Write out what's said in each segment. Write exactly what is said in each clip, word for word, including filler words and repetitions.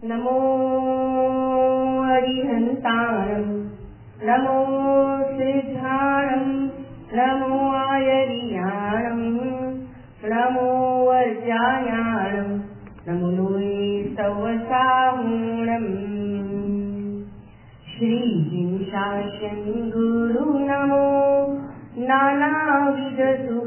नमो हरिहंताणं नमो सिद्धाणं नमो आयरियाणं नमो वर्जायाणं नमो लोये सवसाहूणं श्री शासन गुरु नमो नानाविध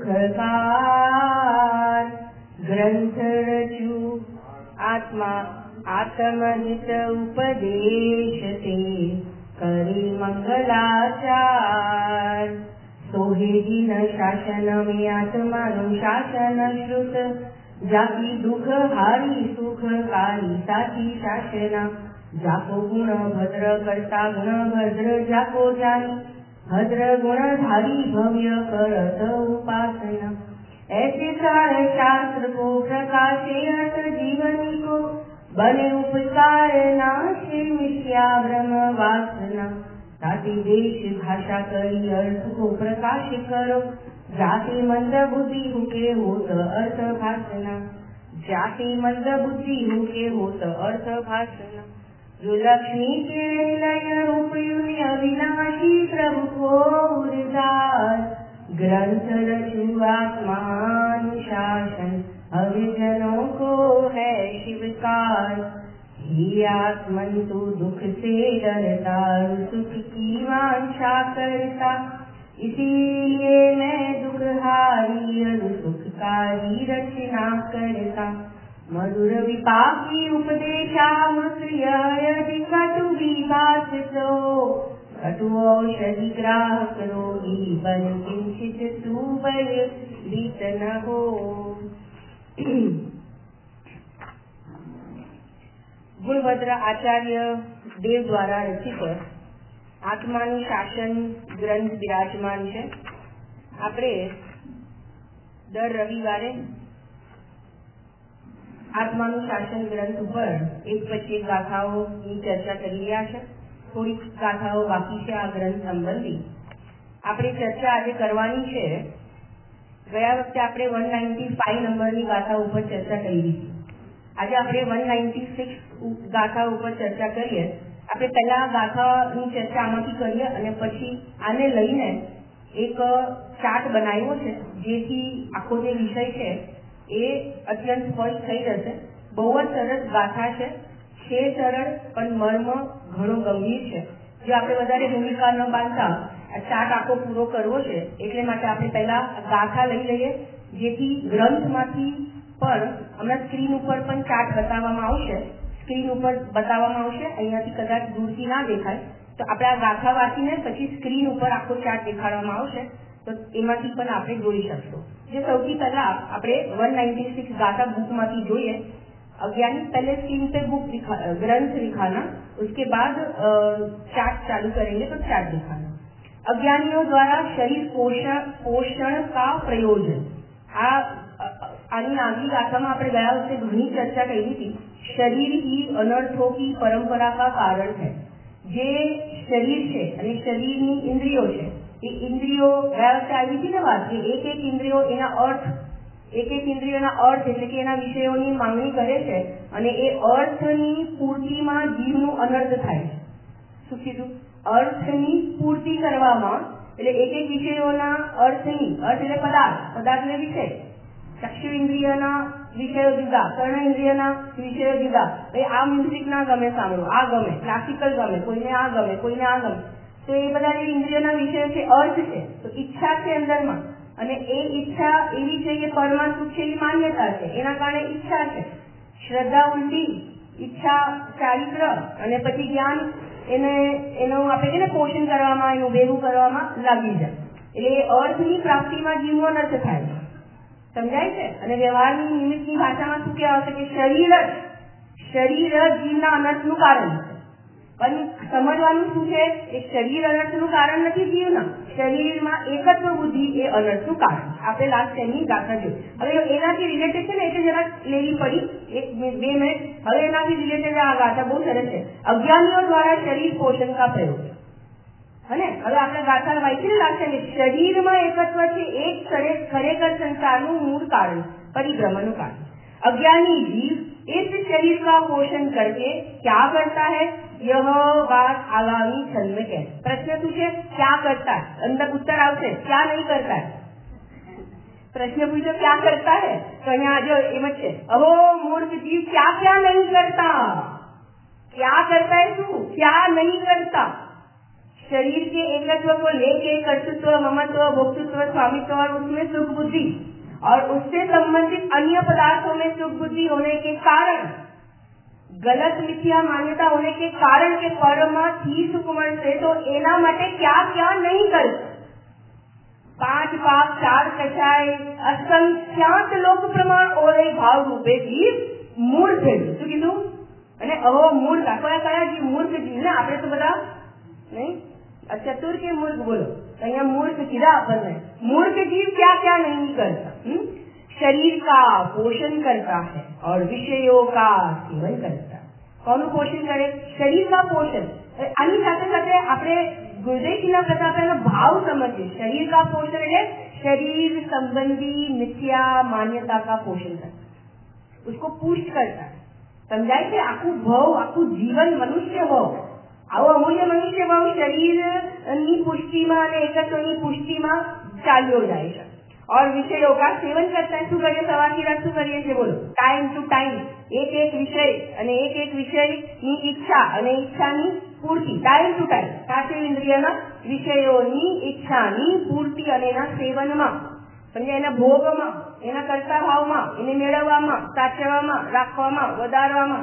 सुखकार ग्रंथ रचु आत्मा आत्महित उपदेश ते करे मंगलाचार सोहे दिन शासन में आत्मा नु शासन श्रुत जाति दुख हारी सुख कारी साची शासना जाको गुण भद्र करता गुण भद्र जाको जानी भद्र गुण धारी भव्य करत उपासना ऐसे सारे शास्त्र को प्रकाशे अर्थ जीवनी को बने उपकार नाशे मिथ्या भ्रम वासना ताति देश भाषा करी अर्थ को प्रकाश करो जाति मंद बुद्धि हुके होत अर्थ भाषना जाति मंद बुद्धि हुके होत अर्थ भाषना जो लक्ष्मी के लय उपयुनि अविनाशी प्रभु को उदार ग्रंथ रचु आत्मानुशासन अविजनों को है शिवकार ही आत्मन तू दुख से डरता सुख की वांछा करता इसीलिए मैं दुख हारी सुखकारी रचना करता मधुर विपाकी उपदेशामृतयदि कटु विभाषितो कटु औषधि ग्राहक रोगी बन किंचित सुबल बीत न हो। गुणभद्र आचार्य देव द्वारा रचित आत्मानु शासन ग्रंथ विराजमान है। આપણે દર રવિવારે આત્માનું શાસન ગ્રંથ ઉપર એક પછી એક ગાથાઓની ચર્ચા કરી રહ્યા છે. થોડીક ગાથાઓ બાકી છે આ ગ્રંથ સંબંધી. આપણે ચર્ચા આજે કરવાની છે. ગયા વખતે આપણે વન નાઇન્ટી ફાઈવ નંબરની ગાથા ઉપર ચર્ચા કરી હતી. આજે આપણે વન નાઇન્ટી સિક્સ ગાથા ઉપર ચર્ચા કરીએ. આપણે પહેલા ગાથાની ચર્ચા આમાંથી કરીએ અને પછી આને લઈને એક ચાર્ટ બનાવ્યો છે જેથી આખો જે વિષય છે એ અત્યંત સ્પષ્ટ થઈ જશે. બહુ જ સરસ ગાથા છે, છે સરળ પણ મર્મ ઘણો ગંભીર છે. જો આપણે વધારે ભૂમિકા ન બાંધતા ચાર્ટ આખો પૂરો કરવો છે એટલે માટે આપણે પહેલા ગાથા લઈ લઈએ જેથી ગ્રંથમાંથી પણ હમણાં સ્ક્રીન ઉપર પણ ચાર્ટ બતાવવામાં આવશે. સ્ક્રીન ઉપર બતાવવામાં આવશે, અહીંયાથી કદાચ દૂરથી ના દેખાય તો આપણે આ ગાથા વાંચીને પછી સ્ક્રીન ઉપર આખો ચાર્ટ દેખાડવામાં આવશે તો એમાંથી પણ આપણે જોઈ શકશો. જે સૌથી પહેલા આપણે वन नाइन्टी सिक्स गाथा बुक माथी જોઈએ. अज्ञानी पहले स्क्रीन पे बुक दिखा ग्रंथ दिखाना, उसके बाद चार्ट चालू करेंगे तो चार्ट दिखाना. अज्ञानियों द्वारा शरीर पोषण पोषण का प्रयोजन. आ आनी आगे गाथाમાં આપણે ગયા વખતે ઘણી ચર્ચા કરી હતી. शरीर ही अनर्थों की परंपरा का कारण है. જે શરીર છે અને શરીરની ઇન્દ્રિયો છે એ ઇન્દ્રિયો ગયા વખતે આવી હતી ને વાત કે એક એક ઇન્દ્રિયો એના અર્થ એક એક ઇન્દ્રિયોના અર્થ એટલે કે એના વિષયોની માંગણી કરે છે અને એ અર્થની પૂર્તિમાં જીવનું અનર્થ થાય છે. શું કીધું? અર્થની પૂર્તિ કરવામાં એટલે એક એક વિષયોના અર્થની અર્થ એટલે પદાર્થ પદાર્થને વિષય ચક્ષુ ઇન્દ્રિયના વિષયો જુદા, કર્ણ ઇન્દ્રિયના વિષયો જુદા. ભાઈ આ મ્યુઝિક ના ગમે સાંભળો, આ ગમે, ક્લાસિકલ ગમે, કોઈને આ ગમે, કોઈને આ ગમે. તો એ બધા જે ઇન્દ્રિયોના વિષયો છે અર્થ છે. તો ઈચ્છા છે અંદરમાં અને એ ઈચ્છા એવી છે કે પરમાં સુખ છે એવી માન્યતા છે, એના કારણે ઈચ્છા છે. શ્રદ્ધા ઉલટી, ઈચ્છા ચારિત્ર અને પછી જ્ઞાન એને એનું આપણે કે ને પોષણ કરવામાં એનું ભેગું કરવામાં લાગી જાય. એટલે અર્થની પ્રાપ્તિમાં જીવનો અનર્થ થાય છે. સમજાય છે? અને વ્યવહારની નિમિત્તની ભાષામાં શું કહેવાય છે કે શરીર જ શરીર જીવના અનર્થનું કારણ છે. પણ સમજવાનું શું છે એ શરીર અનર્થનું કારણ નથી જીવના. શરીરમાં એકત્વ બુદ્ધિ એ અનર્થનું કારણ. આપણે લાસ્ટ ટાઈમની ગાથા જોઈ. હવે એનાથી રિલેટેડ છે ને એટલે જરા લેવી પડી એક બે મિનિટ. હવે એનાથી રિલેટેડ આ ગાથા બહુ સરસ છે. અજ્ઞાનીઓ દ્વારા શરીર પોષણ કા પ્રયોગ. અને હવે આપણે ગાથા વાંચીને લાસ્ટ ટાઈમ શરીરમાં એકત્વ છે એક ખરેખર સંસારનું મૂળ કારણ પરિભ્રમણનું કારણ. અજ્ઞાની જીવ इस शरीर का पोषण करके क्या करता है, यह बात आगामी छंद में कहते। प्रश्न पूछे क्या करता है, अंदर उत्तर आवशे क्या नहीं करता है। प्रश्न पूछो क्या करता है तो अहींया जो एम ज छे, अहो मूर्ख जीव क्या क्या नहीं करता, क्या करता है तू, क्या नहीं करता। शरीर के एकत्व को लेके कर्तृत्व, ममत्व, भोक्तृत्व, स्वामित्व और उसमें सुख बुद्धि और उससे संबंधित अन्य पदार्थों में सुख बुद्धि होने के कारण, गलत मिथ्या मान्यता होने के कारण के परमा थी सुकुमार से तो एना माटे क्या क्या नहीं करता। पांच पाप चार कषाय असंख्यात लोक प्रमाण और एक भाव रूपे जीव मूर्ख શું કીધું અને અહો મૂર્ખ કયા કયા જીવ મૂર્ખ જીવ ને આપણે તો બધા નહીં चतुर के मूर्ख बोलो तो यहाँ मूर्ख किया अपन है। मूर्ख जीव क्या क्या नहीं करता, हुँ? शरीर का पोषण करता है और विषयों का सेवन करता है। कौन पोषण करे, शरीर का पोषण। आनी साथे साथे આપણે ગુરુદેવજીના પ્રતાપેનો ભાવ સમજીએ। शरीर का पोषण એટલે शरीर संबंधी मिथ्या मान्यता का पोषण करता, उसको पुष्ट करता है। समझाय છે આખું ભાવ આખું જીવન મનુષ્ય ભાવ આવો અમૂલ્ય મનુષ્ય ભાવ શરીરની પુષ્ટિમાં અને એકત્વની પુષ્ટિમાં ચાલ્યો જાય છે और विषयों का सेवन करता है। શું કરીએ સવારથી રાત શું કરીએ છીએ બોલો, ટાઈમ ટુ ટાઈમ એક એક વિષય અને એક એક વિષયની ઈચ્છા અને ઈચ્છાની પૂર્તિ, ટાઈમ ટુ ટાઈમ સાચે ઇન્દ્રિયના વિષયોની ઈચ્છાની પૂર્તિ અને એના સેવનમાં સમજ્યા, એના ભોગમાં, એના કરતા ભાવમાં, એને મેળવવામાં, સાચવવામાં, રાખવામાં, વધારવામાં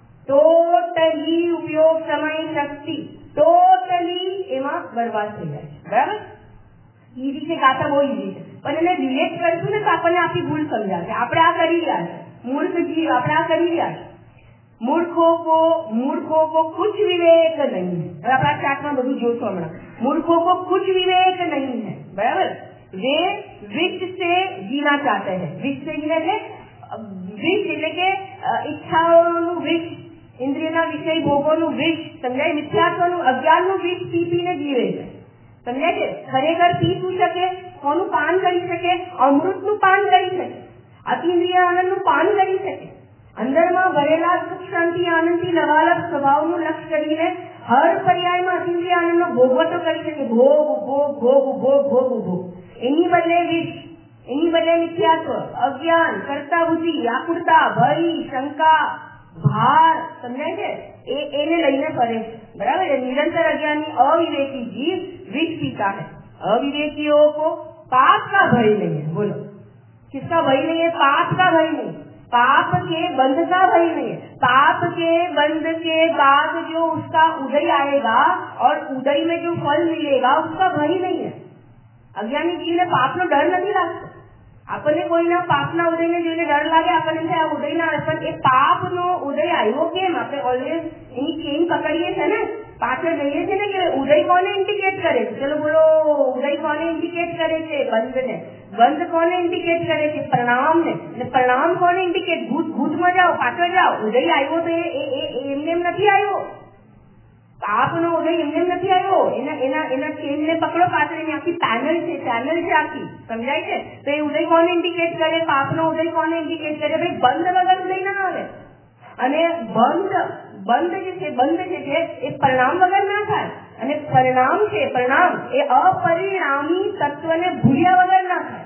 ટોટલી ઉપયોગ સમય શક્તિ ટોટલી એમાં બરબાદ થઈ જાય છે। બરાબર, ઈઝી છે, ગાતા બહુ ઈઝી છે પણ એને રિલેટ કરશું ને તો આપણને આપણી ભૂલ સમજાશે। આપણે આ કરી રહ્યા છે, મૂર્ખ જીવ આપણે આ કરી રહ્યા છે। મૂર્ખો को मूर्खों को कुछ विवेक नहीं है। अब अपना चाट में બધું જોશો હમણાં, मूर्खों को कुछ विवेक नहीं है। बराबर, वे विष से जीना चाहते हैं। विष से जीना એટલે વિષ એટલે કે ઈચ્છાઓનું વિષ, ઇન્દ્રિયના વિષય ભોગોનું વિષ, સમજાય, મિથ્યાત્વનું અજ્ઞાનનું વિષ પી પીને જીવે છે। સમજાય છે, ખરેખર પી શું શકે, કોનું પાન કરી શકે, અમૃતનું પાન કરી શકે, અતિન્દ્રિય આનંદનું પાન કરી શકે, અંદરમાં ભરેલા સુખ શાંતિ આનંદથી લવાલપ સ્વભાવનું લક્ષ્ય કરીને હર પર્યાયમાં અતિન્દ્રિય આનંદનો ભોગવટો કરી શકે। ભોગ ભોગ ભોગ ભોગ ભોગ ભોગ, એની બદલે વિષ, એની બદલે મિથ્યાત્વ, અજ્ઞાન, કર્તા બુદ્ધિ, આકુરતા, ભય, શંકા, ભાર, સમજાય છે, એ એને લઈને ફરે છે। બરાબર, નિરંતર અજ્ઞાની અવિવેકી જીવ विष पीता है। अविवेकियों को पाप का भय नहीं है। बोलो किसका भय नहीं है, पाप का भय नहीं, पाप के बंध का भय नहीं है। पाप के बंध के बाद जो उसका उदय आएगा और उदय में जो फल मिलेगा उसका भय नहीं है। अज्ञानी जीव ने पाप नो डर नहीं लागतो। આપણને કોઈના પાપના ઉદયને જોઈને ડર લાગે, આપણને થાય આ ઉદય ના આવે, પણ એ પાપનો ઉદય આવ્યો કેમ, આપણે ઓલવેઝ એની ચેઇન પકડીએ છે ને, પાછળ જઈએ છે ને કે ઉદય કોને ઇન્ડિકેટ કરે છે, ચલો બોલો, ઉદય કોને ઇન્ડિકેટ કરે છે, બંધને, બંધ કોને ઇન્ડિકેટ કરે છે, પરિણામને, અને પરિણામ કોને ઇન્ડિકેટ, ભૂત ભૂતમાં જાઓ, પાછળ જાઓ, ઉદય આવ્યો તો એ એમને એમ નથી આવ્યો, પાપનો ઉદય એમને એમ નથી આવ્યો, એના એના એના ચેનને પકડો, પાછળ એની આખી પેનલ છે, ચેનલ છે આખી, સમજાય છે, તો એ ઉદય કોને ઇન્ડિકેટ કરે, પાપનો ઉદય કોને ઇન્ડિકેટ કરે, ભાઈ બંધ વગર ઉદય ના આવે, અને બંધ બંધ જે છે, બંધ જે છે એ પરિણામ વગર ના થાય, અને પરિણામ છે, પરિણામ એ અપરિણામી તત્વને ભૂલ્યા વગર ના થાય।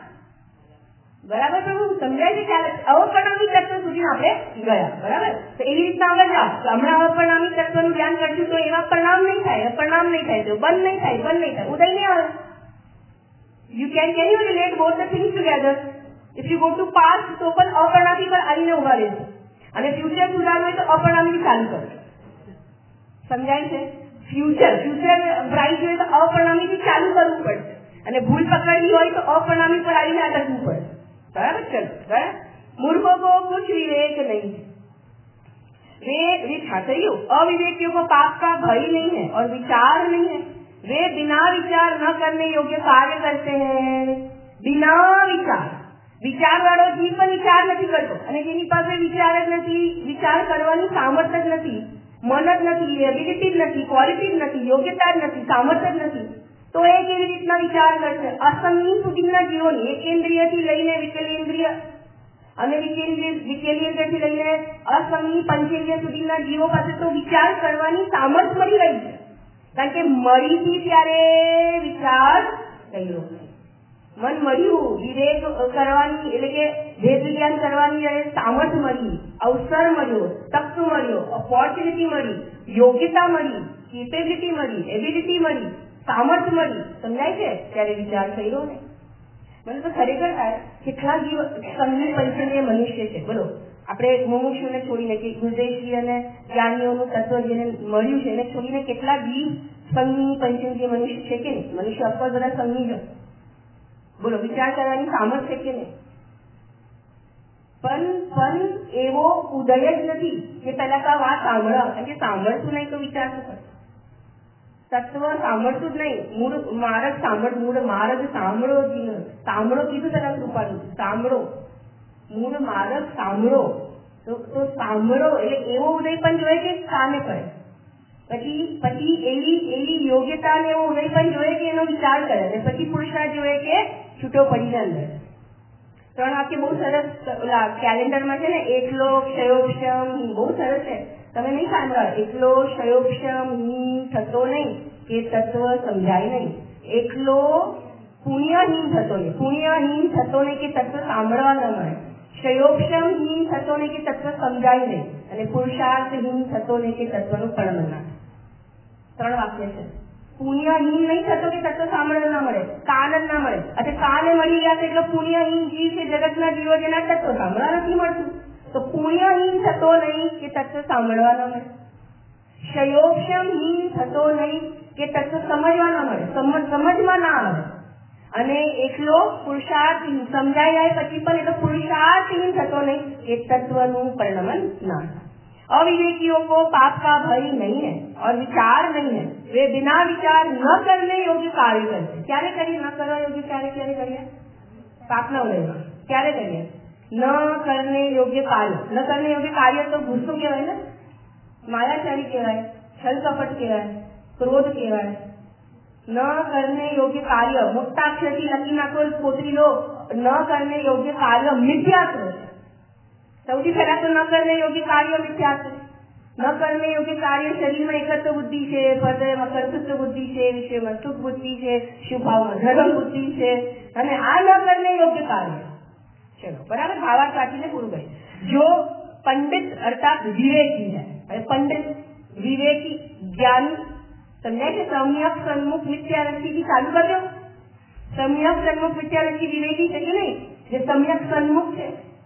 બરાબર પ્રભુ, સમજાય છે ખ્યાલ, અપરિણામી તત્વ સુધી આપણે ગયા। બરાબર, તો એવી રીતના આગળ જાઓ, હમણાં અપરિણામી તત્વનું ધ્યાન કરશું તો એવા પરિણામ નહીં થાય, પરિણામ નહીં થાય, તો બંધ નહીં થાય, બંધ નહીં થાય, ઉદય નહીં આવે। You can can you relate both the things together? If you go to past તો પણ અપરિણામી પર આવીને ઉભા રહેશે, અને ફ્યુચર સુધારવું હોય તો અપરિણામી ચાલુ કરો। સમજાય છે? ફ્યુચર ફ્યુચર બ્રાઇટ હોય તો અપરિણામીથી ચાલુ કરવું પડશે, અને ભૂલ પકડવી હોય તો અપરિણામી પર આવીને અટકવું પડશે। बराबर, चलो बराबर। मूर्खों को कुछ विवेक नहीं है, वे वे छात्रियों अविवेकियों को पाप का भय नहीं है और विचार नहीं है। वे बिना विचार न करने योग्य कार्य करते हैं। बिना विचार, विचार वाળો જીવ પણ વિચાર નથી કરતો, અને જેની પાસે વિચાર જ નથી, વિચાર કરવાની સામર્થ્ય જ નથી, મન જ નથી, એબિલિટી જ નથી, ક્વોલિટી જ નથી, યોગ્યતા જ નથી, સામર્થ્ય જ નથી, તો એ કેવી રીતના વિચાર કરશે? અસંગી સુધીના જીવોની એકેન્દ્રિયથી લઈને વિકલેન્દ્રિય અને વિકેલિયેન્દ્રથી લઈને અસંગી પંચેન્દ્રિય સુધીના જીવો પાસે તો વિચાર કરવાની સામર્થ્ય મળી રહી છે, કારણ કે મળીથી ત્યારે વિચાર કર્યો, મન મળ્યું, વિવેક કરવાની એટલે કે ભેદ વિજ્ઞાન કરવાની જ્યારે સામર્થ્ય મળી, અવસર મળ્યો, તક મળ્યો, ઓપોર્ચ્યુનિટી મળી, યોગ્યતા મળી, કેપેબિલિટી મળી, એબિલિટી મળી, સામર્થ્ય મળી, સમજાય છે, ત્યારે વિચાર કર્યો ને. મને તો ખરેખર કેટલા જીવ સંગી પંચેન્દ્રિય મનુષ્ય છે, બોલો. આપણે મુમુક્ષુને છોડીને કે હૃદયશ્રી અને જ્ઞાનીઓનું તત્વ જેને મળ્યું છે એને છોડીને કેટલા જીવ સંગી પંચેન્દ્રિય મનુષ્ય છે કે નહીં? મનુષ્ય અફકોર્સ બધા સંગી છે, બોલો. વિચાર કરવાની સામર્થ્ય છે કે નહીં? પણ પણ એવો ઉદય જ નથી કે પહેલા તો વાત સાંભળો, કારણ કે સાંભળતું નહીં તો વિચાર શું કરે? તત્વ સાંભળતું જ નહીં. મૂળ માર્ગ સાંભળ મૂળ માર્ગ સાંભળો જીવન સાંભળો કીધું તરફ રૂપાનું સાંભળો મૂળ માર્ગ સાંભળો તો તો સાંભળો એટલે એવો ઉદય પણ જોઈએ કે કામે કરે, પછી પછી એવી એવી યોગ્યતા ને એવો ઉદય પણ જોઈએ કે એનો વિચાર કરે, અને પછી પુરુષાર્થ જોઈએ કે છૂટો પડીને અંદર. ત્રણ વાક્ય બહુ સરસ કેલેન્ડરમાં છે ને, એકલો ક્ષયોક્ષમ બહુ સરસ છે, તમે નહીં સાંભળો. એકલો ક્ષયોક્ષમ થતો નહીં કે તત્વ સમજાય નહીં, એકલો પુણ્યહીન થતો નહીં પુણ્યહીન થતો નહીં કે તત્વ સાંભળવા ન મળે, ક્ષયોક્ષમહીન થતો નહીં કે તત્વ સમજાય નહીં, અને પુરુષાર્થહીન થતો નહીં કે તત્વનું ફળ ના. ત્રણ વાક્ય છે. પુણ્યહીન નહીં થતો કે તત્વ સાંભળવા ના મળે, કાન જ ના મળે. એટલે કાને મળી ગયા એટલે પુણ્યહીન જીવ છે જગતના જીવો જેના તત્વ સાંભળવા નથી મળતું, તો પુણ્યહીન થતો નહીં કે તત્વ સાંભળવા ન મળે, ક્ષયોક્ષમહીન થતો નહીં કે તત્વ સમજવા ન મળે, સમજમાં ના આવે, અને એકલો પુરુષાર્થહીન સમજાઈ જાય પછી પણ એટલો પુરુષાર્થહીન થતો નહીં કે તત્વનું પરિણમન ના. अविवेकियों को पाप का भय नहीं है और विचार नहीं है, वे बिना विचार न करने योग्य कार्य करते. क्यारे करिए न करवा योग्य कार्य? क्यारे करिए? पाप न उदयમાં ક્યારે કરીએ? ન કરને યોગ્ય કાર્ય. ન કરને યોગ્ય કાર્ય તો ગુસ્સો કહેવાય ને, માયાચારી કહેવાય, છલ કપટ કહેવાય, ક્રોધ કહેવાય. ન કરને યોગ્ય કાર્ય મોટા અક્ષરથી લખી નાખો પોતરી લો, ન કરને યોગ્ય કાર્ય મિથ્યાત્વ. સૌથી પહેલા તો ન કરને યોગ્ય કાર્ય મિથ્યાત્વ. ન કરને યોગ્ય કાર્ય શરીરમાં એકત્વ બુદ્ધિ છે, હૃદયમાં કર્તૃત્વ બુદ્ધિ છે, વિષયમાં સુખ બુદ્ધિ છે, શુભાવમાં ધર્મ બુદ્ધિ છે, અને આ ન કરને યોગ્ય કાર્ય. चलो बराबर, भावार्थ काटीने पूરું गए. जो पंडित अर्थात विवेकी है, पंडित विवेकी ज्ञानी समझाए कि सम्यक सन्मुख विद्यारथी की चालू कर दो. सम्यक सन्मुख विद्यारथी विवेकी है कि नहीं? જે सम्यक सन्मुख છે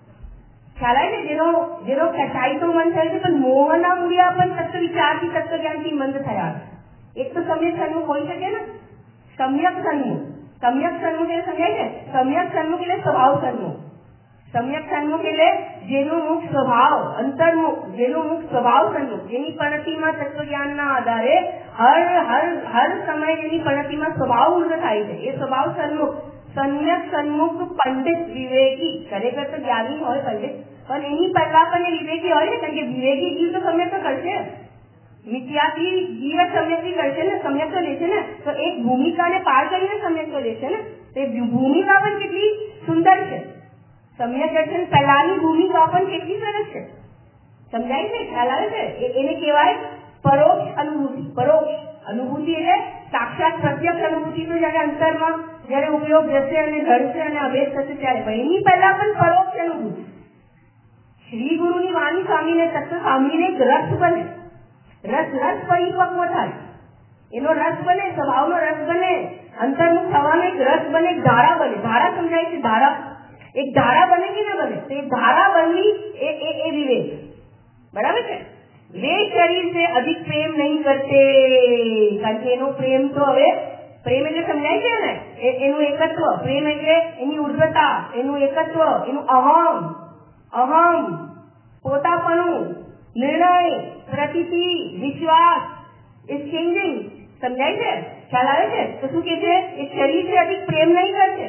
ખ્યાલ આવે છે, જેનો જેનો ખેંચાઈ તો મન થાય છે પણ મોહના મૂળિયા પણ તત્વ વિચારથી તત્વ જ્ઞાનથી મંદ થયા. એક તો सम्यक सन्मुख હોઈ શકે ને, सम्यक सन्मुख. सम्यक सन्मुख એટલે સમજાય છે, सम्यक सन्मुख એટલે સ્વભાવ સન્मुख. सम्यक सन्मुख એટલે જેનું મુખ સ્વભાવ અંતર્મુખ, જેનું મુખ સ્વભાવ સન્મુખ, જેની પણતીમાં તત્વજ્ઞાનના આધારે હર હર હર સમય જેની પણતીમાં સ્વભાવ ઉર્ધ થાય છે, એ સ્વભાવ સન્મુખ. सम्यक सन्मुख पंडित विवेकी, ખરેખર તો જ્ઞાની હોય પંડિત, પણ એની પહેલા પણ એ વિવેકી હોય ને, કારણ કે વિવેકી જીવ તો सम्यक તો કરશે, મિથ્યાથી જીવ सम्यक કરશે ને, सम्यक તો લેશે ને. તો એક ભૂમિકાને પાર કરીને सम्यक તો લેશે ને, તે ભૂમિકા પણ કેટલી સુંદર છે. सम्यक दर्शन પહેલાની ભૂમિકા પણ કેટલી સરસ છે, સમજાય છે, ખ્યાલ આવે છે? એને કહેવાય પરોક્ષ અનુભૂતિ. પરોક્ષ અનુભૂતિ એટલે સાક્ષાત પ્રત્યક્ષ અનુભૂતિ તો જયારે અંતરમાં જયારે ઉપયોગ જશે અને ઘડશે અને અભેદ થશે ત્યારે, પણ એની પહેલા પણ પરોક્ષ અનુભૂતિ. શ્રી ગુરુની વાણી સ્વામીને તત્વ સાંભળીને એક રસ બને, રસ રસ પરિપક્વ થાય, એનો રસ બને, સ્વભાવનો રસ બને, અંતર્મુખ થવાનો એક રસ બને, એક ધારા બને. ધારા સમજાય છે? ધારા एक धारा बने कि ना बने, तो एक धारा बननी ए, ए, ए विवेक. बराबर है? वे शरीर से अधिक प्रेम नहीं करते, कारण કે એનો પ્રેમ તો હવે પ્રેમ એટલે સમજાય છે ને, એનું એકત્વ. પ્રેમ એટલે એની ઉર્ધ્વતા, એનું એકત્વ, એનું અહમ અહમ પોતાપણું, નિર્ણય, પ્રતીતિ, વિશ્વાસ ઇઝ ચેન્જિંગ. સમજાય છે? ખ્યાલ આવે છે? તો શું કે છે? એ શરીર से अधिक प्रेम नहीं करते,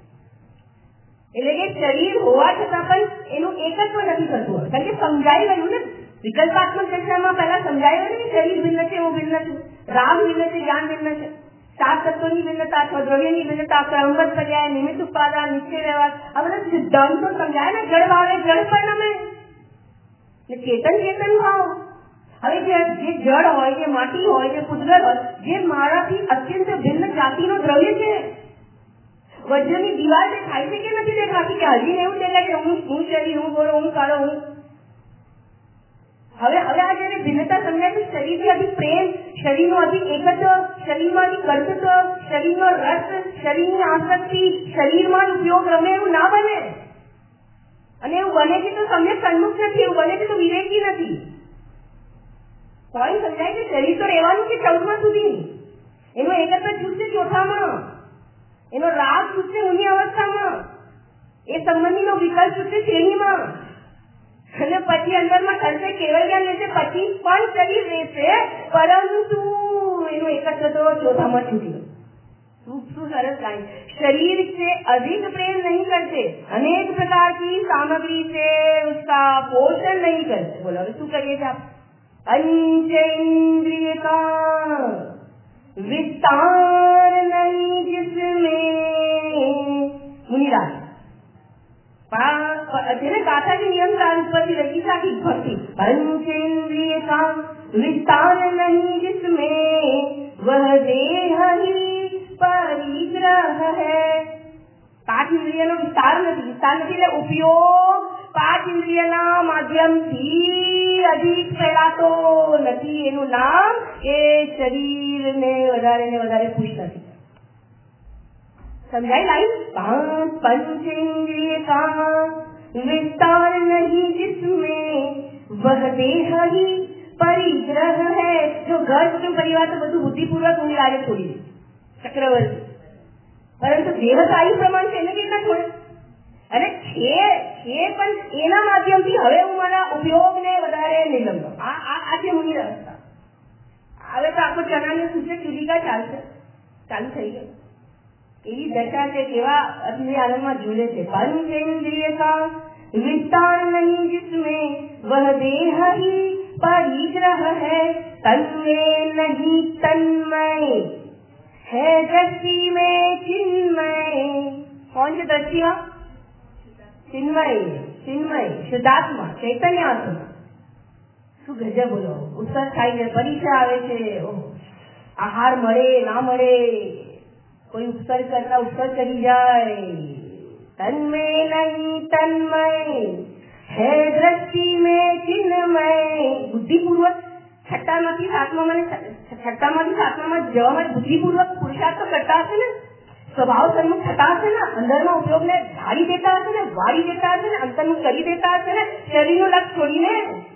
એટલે કે શરીર હોવા છતાં પણ એનું એકત્વ નથી થતું, કારણ કે સમજાઈ ગયું ને. વિકલ્પાત્મક દર્શનમાં પહેલા સમજાયું ને કે શરીર ભિન્ન છે, હું ભિન્ન છું, રાગ ભિન્ન છે, જ્ઞાન ભિન્ન છે. સાત તત્વોની ભિન્નતા, છ દ્રવ્યની ભિન્નતા, ક્રમબદ્ધ પર્યાય, નિમિત્ત ઉપાદાન, નિશ્ચય વ્યવહાર, આ બધા સિદ્ધાંતો સમજાય ને. જળ ભાવે જળ પરિણમે, ચેતન ચેતન ભાવ. હવે જે જળ હોય, જે માટી હોય, જે પૂતગલ હોય, જે મારાથી અત્યંત ભિન્ન જાતિનો દ્રવ્ય છે, વજ્રની દિવાલ દેખાય છે કે નથી દેખાતી? કે હજી એવું દેખાય કે હું હું શરીર, હું ગોળો, હું કાળો, હું. હવે હવે આ જયારે ભિન્નતા સમજાય તો શરીરથી અધિક પ્રેમ, શરીરનો અધિક એકત્વ, શરીરમાં અધિક કર્તૃત્વ, શરીરનો રસ, શરીરની આસક્તિ, શરીરમાં જ ઉપયોગ રમે એવું ના બને. અને એવું બને છે તો સમ્યક સન્મુખ નથી, એવું બને છે તો વિવેકી નથી. કોઈ સમજાય કે શરીર તો રહેવાનું છે ચૌદમા સુધી, એનું એકત્વ છૂટશે ચોથામાં, એનો રાગ છૂટશે ઊની અવસ્થામાં, એ સંબંધીનો વિકલ્પ છૂટશે શ્રેણીમાં, અને પછી અંદરમાં કરશે કેવળ જ્ઞાન લેશે, પછી પણ શરીર રહેશે, પરંતુ એનું એકત્વ તો ચોથામાં છૂટી ગયું. શું સરસ લાઈન! शरीर से अधिक प्रेम नहीं करते, अनेक प्रकार की सामग्री से उसका पोषण नहीं करते. बोलो अब शू करिए आप? पंचेंद्रिय का विस्तार नहीं जिसमें मुनिराज જેને ગાથાની નિયમ ચાલ ઉપરથી લખી રાખી ભક્તિ. पंचेंद्रिय का विस्तार नहीं जिसमें वह देह ही परिग्रह है. પાંચ ઇન્દ્રિયનો વિસ્તાર નથી, વિસ્તાર નથી એટલે ઉપયોગ પાંચ ઇન્દ્રિયના માધ્યમથી અધિક ફેલાતો નથી. એનું નામ એ શરીરને વધારે ને વધારે ખુશ નથી. સમજાય લાઈન? પાંચ पंचेंद्रिय का विस्तार नहीं जिसमें वह देह ही परिग्रह है. જો ઘર કુટુંબ પરિવાર તો બધું બુદ્ધિપૂર્વક ઊંડી લાગે છોડી દે ચક્રવર્તી, પરંતુ દેહ તો આયુ પ્રમાણ છે એને કેટલા છોડે? અને છે છે પણ એના માધ્યમથી હવે હું મારા ઉપયોગને વધારે નહીં લઉં. આ આ છે મુનિ રસ્તા. હવે તો આખો ચણાને સૂચે ચુલિકા ચાલશે, ચાલુ થઈ ગયું. એવી દશા છે, કેવા અતિ આનંદમાં ઝૂલે છે. पंचेंद्रिय का विस्तार नहीं जिसमें वह देह ही परिग्रह है. तन्में नहीं तन्मय है दृष्टि में चिन्मय. कौन છે દ્રષ્ટિમાં? चिन्मय, चिन्मय શુદ્ધાત્મા, ચૈતન્યાત્મા. શું ગજબ! બોલો, ઉત્સવ થાય છે, પરીક્ષા આવે છે, આહાર મળે ના મળે, કોઈ ઉપસર્ગ કરતા ઉપસર્ગ કરી જાય. तन्में नहीं तन्मय है दृष्टि में चिन्मय. બુદ્ધિપૂર્વક છઠ્ઠામાંથી સાતમામાં છઠ્ઠામાંથી સાતમામાં જવા માટે બુદ્ધિપૂર્વક પુરુષાર્થ તો કરતા હશે ને, સ્વભાવ સન્મુખ થતા હશે ને, અંદરમાં ઉપયોગને ઢાળી દેતા હશે ને, વાળી દેતા હશે ને, અંતર્મુખ કરી દેતા હશે ને, શરીરનું લક્ષ છોડીને.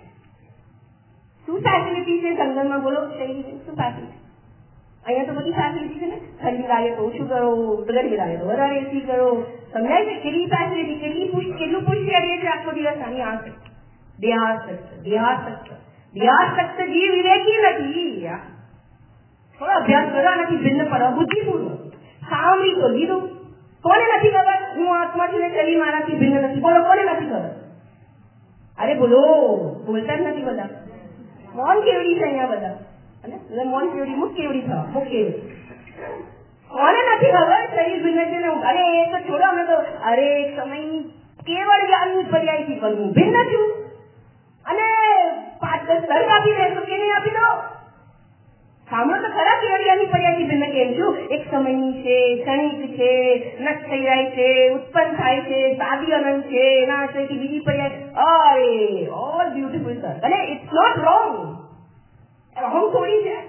શું ફેસિલિટી છે સંગમમાં? બોલો, શરીર શું ફેસિલિટી? અહીંયા તો બધી ફેસિલિટી છે ને. ઠંડી લાગે તો ઓછું કરો, ગરમી લાગે તો વધારે એસી કરો. સમજાય છે કેટલી ફેસિલિટી, કેટલી પુષ્ટ કેટલું પુષ્ટ કરીએ છીએ આખો દિવસ. આની આ છે દેહાસક્ત, દેહાસક્ત દેહાસક્ત જીવ વિવેકી નથી. થોડો અભ્યાસ કરવા નથી, ભિન્ન પડવા બુદ્ધિપૂર્વક સાંભળી તો દીધું. કોને નથી ખબર હું આત્મા છું ને શરીર મારાથી ભિન્ન નથી? બોલો, કોને નથી ખબર? અરે બોલો, બોલતા જ નથી બધા. મૌન કેવડી છે અહીંયા બધા, અને મૌન કેવડી, મુખ કેવડી થવા, મુખ કેવડી. કોને નથી ખબર શરીર ભિન્ન છે ને? અરે એ તો છોડો, અમે તો અરે એક સમયની કેવળ જ્ઞાનની પર્યાયથી કરવું ભિન્ન છું, અને પાંચ દસ દર્દ આપી દેશો કે નહીં આપી દો. સાંભળો તો ખરા કેવળ જ્ઞાનની પર્યાયથી ભિન્ન કેમ છું? એક સમયની છે, ક્ષણિક છે, નષ્ટ થઈ જાય છે, ઉત્પન્ન થાય છે, સાદી અનંત છે, એના આશ્રયથી બીજી પર્યાય. અરે ઓલ બ્યુટીફુલ સર, અને ઇટ્સ નોટ રોંગ. રોંગ થોડી છે,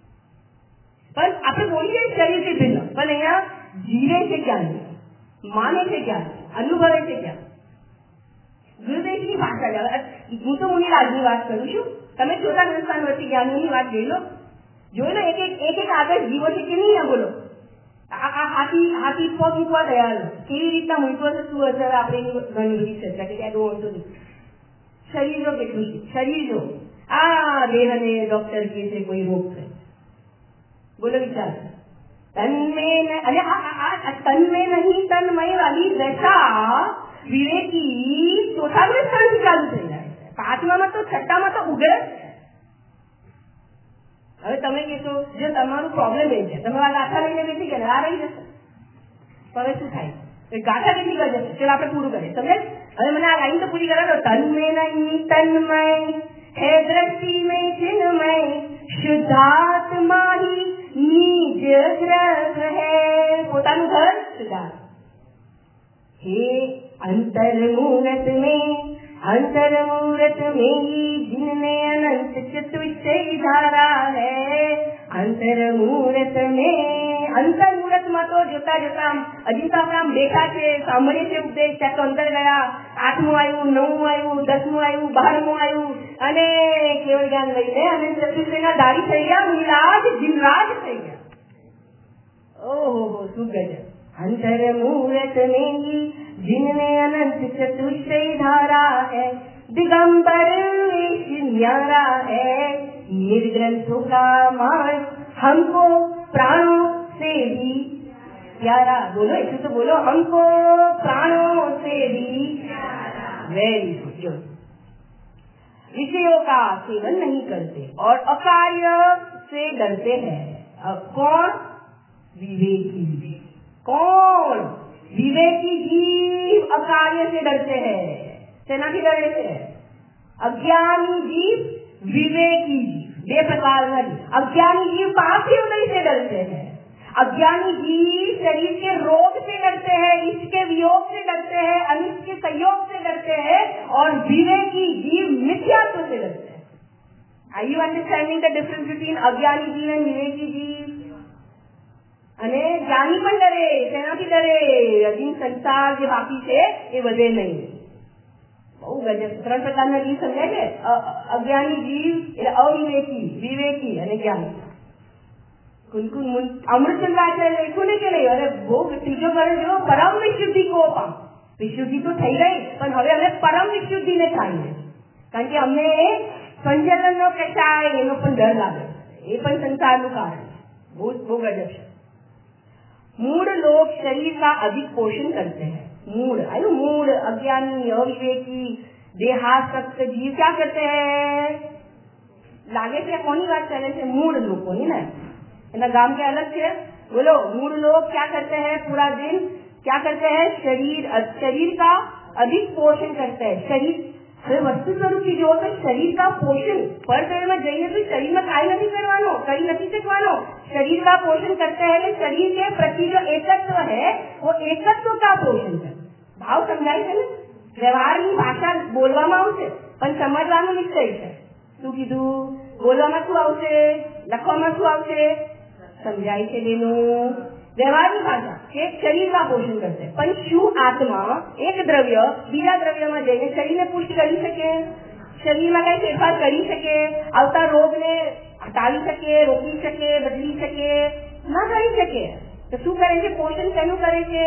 પણ આપણે બોલીએ શરીરથી ભિન્ન, પણ અહીંયા જીવે છે ક્યાં, માને છે ક્યાં, અનુભવે છે ક્યાં? ગુરુદેવની ભાષા જ. હું તો મુનિરાજની વાત કરું છું, તમે ચોથા સંસ્થાન વચ્ચે જ્ઞાનની વાત જોઈ લો. જોઈ લો એક એક એક એક આગળ જીવો છે કે નહીં. બોલો, આ હાથી હાથી પગ મૂકવા તૈયાર, કેવી રીતના મૂકવો છે, શું અસર, આપણે એની ઘણી બધી ચર્ચા કરી. આ ડોંટ નહીં. શરીર જો કેટલું છે, શરીર જો આ દેહને ડોક્ટર કહે છે કોઈ રોગ છે. બોલો વિચાર. તન્મે અને આ તન્મે નહીં તન્મય વાળી દશા વિવેકી ચોથામાં સ્થાનથી ચાલુ થઈ જાય. પાંચમામાં તો છઠ્ઠામાં તો ઉગ્ર. હવે તમે કહેશો જો તમારું પ્રોબ્લેમ એ છે, તમે આ ગાથા લઈને બેસી ગયા આ રહી જશે, હવે શું થાય? ગાથા કેટલી કરી જશે? ચલો આપણે પૂરું કરીએ. સમજે? હવે મને આ લાઈન તો પૂરી કરો. તન્મય નહીં તન્મય હે દ્રષ્ટિ મેં ચિન્મય શુદ્ધાત્મા હી નિજ ગ્રહ હે. પોતાનું ઘર શુદ્ધાત્મા हे अंतर मूरत में अंतर मूरत में ही जिनने अनंत चतुष्टय धारा है. अंतर मूरत में अंतर मूरत માં તો જોતા જોતા હજી તો આપણે આમ બેઠા છે, સાંભળીએ છે ઉપદેશ, ત્યાં તો અંતર ગયા, આઠમું આવ્યું, નવમું આવ્યું, દસમું આવ્યું, બારમું આવ્યું અને કેવળ જ્ઞાન લઈને અને ચતુષ્ટયના ધારી થઈ ગયા, મિલાજ જીવરાજ થઈ ગયા. ઓહો શું ગજબ. अंतर मूरत में ही जिनमें अनंत चतुष्टय धारा है, दिगंबर वेश न्यारा है, निर्ग्रंथों का मार्ग हमको प्राणों से भी प्यारा. बोलो ऐसे तो बोलो, हमको प्राणों से भी वेरी गुड. विषयों का सेवन नहीं करते और अकार्य से डरते हैं. अब कौन? विवेकी. कौन? विवेकी जीव अकार्य से डरते हैं. सेनाથી ડરે છે? अज्ञानी जीव, विवेकी जीव. બે પ્રકારના જીવ. अज्ञानी जीव पार्थिव उदय से डरते हैं. अज्ञानी जीव शरीर के रोग से डरते हैं, इष्ट के वियोग से डरते हैं, अनिष्ट के संयोग से डरते हैं, और विवेकी जीव मिथ्यात्व से डरते हैं. Are you understanding the difference between अज्ञानी जीव and विवेकी जीव? અને જ્ઞાની પણ ડરે. તેનાથી ડરે અધીન સંસાર જે બાકી છે એ વધે નહીં. બહુ ગજબ. ત્રણ પ્રકારના જીવ સમજાય છે. અજ્ઞાની જીવ એટલે અવિવેકી, વિવેકી અને જ્ઞાની. કુનકુન અમૃતચંદ્રાચાર્ય લખ્યું ને કે નહીં, અરે બહુ ત્રીજો કરે જો પરમ વિશુદ્ધિ કો પામ. વિશુદ્ધિ તો થઈ ગઈ પણ હવે અમે પરમ વિશુદ્ધિને ચાહીએ, કારણ કે અમને સંજલનનો કચાય એનો પણ ડર લાગે. એ પણ સંસારનું કારણ છે. બહુ બહુ ગજબ છે. मूढ़ लोग शरीर का अधिक पोषण करते हैं. मूढ़ आयु मूढ़ अज्ञानी अविवेकी देहासक्त जीव क्या करते हैं? लागे છે કોની વાત ચાલે છે? मूढ़ लोगों ને. એના ગામ के अलग છે. बोलो मूढ़ लोग क्या करते हैं? पूरा दिन क्या करते हैं? शरीर शरीर का अधिक पोषण करते हैं. शरीर હવે વસ્તુ સ્વરૂપી જો તો શરીર કા પોષણ પર માં જઈએ તો શરીરમાં કાંઈ નથી કરવાનો, કરી નથી શકવાનો. शरीर का पोषण करते हैं. शरीर के प्रति जो एकत्व है वो एकत्व का पोषण है. भाव समझाય છે ને? વ્યવહારની ભાષા બોલવામાં આવશે પણ સમજવાનું નિશ્ચય છે. શું કીધું? બોલવામાં શું આવશે? લખવામાં શું આવશે? સમજાય છે બેનું? વ્યવહારની ભાષા કે શરીર का पोषण करते हैं. પણ શું આત્મા એક દ્રવ્ય બીજા દ્રવ્યમાં જઈને શરીરને પુષ્ટ કરી શકે? શરીરમાં કઈ ફેરફાર કરી શકે? આવતા રોગને હટાવી શકે, રોકી શકે, બદલી શકે? ના કરી શકે. તો શું કરે છે? પોષણ શેનું કરે છે?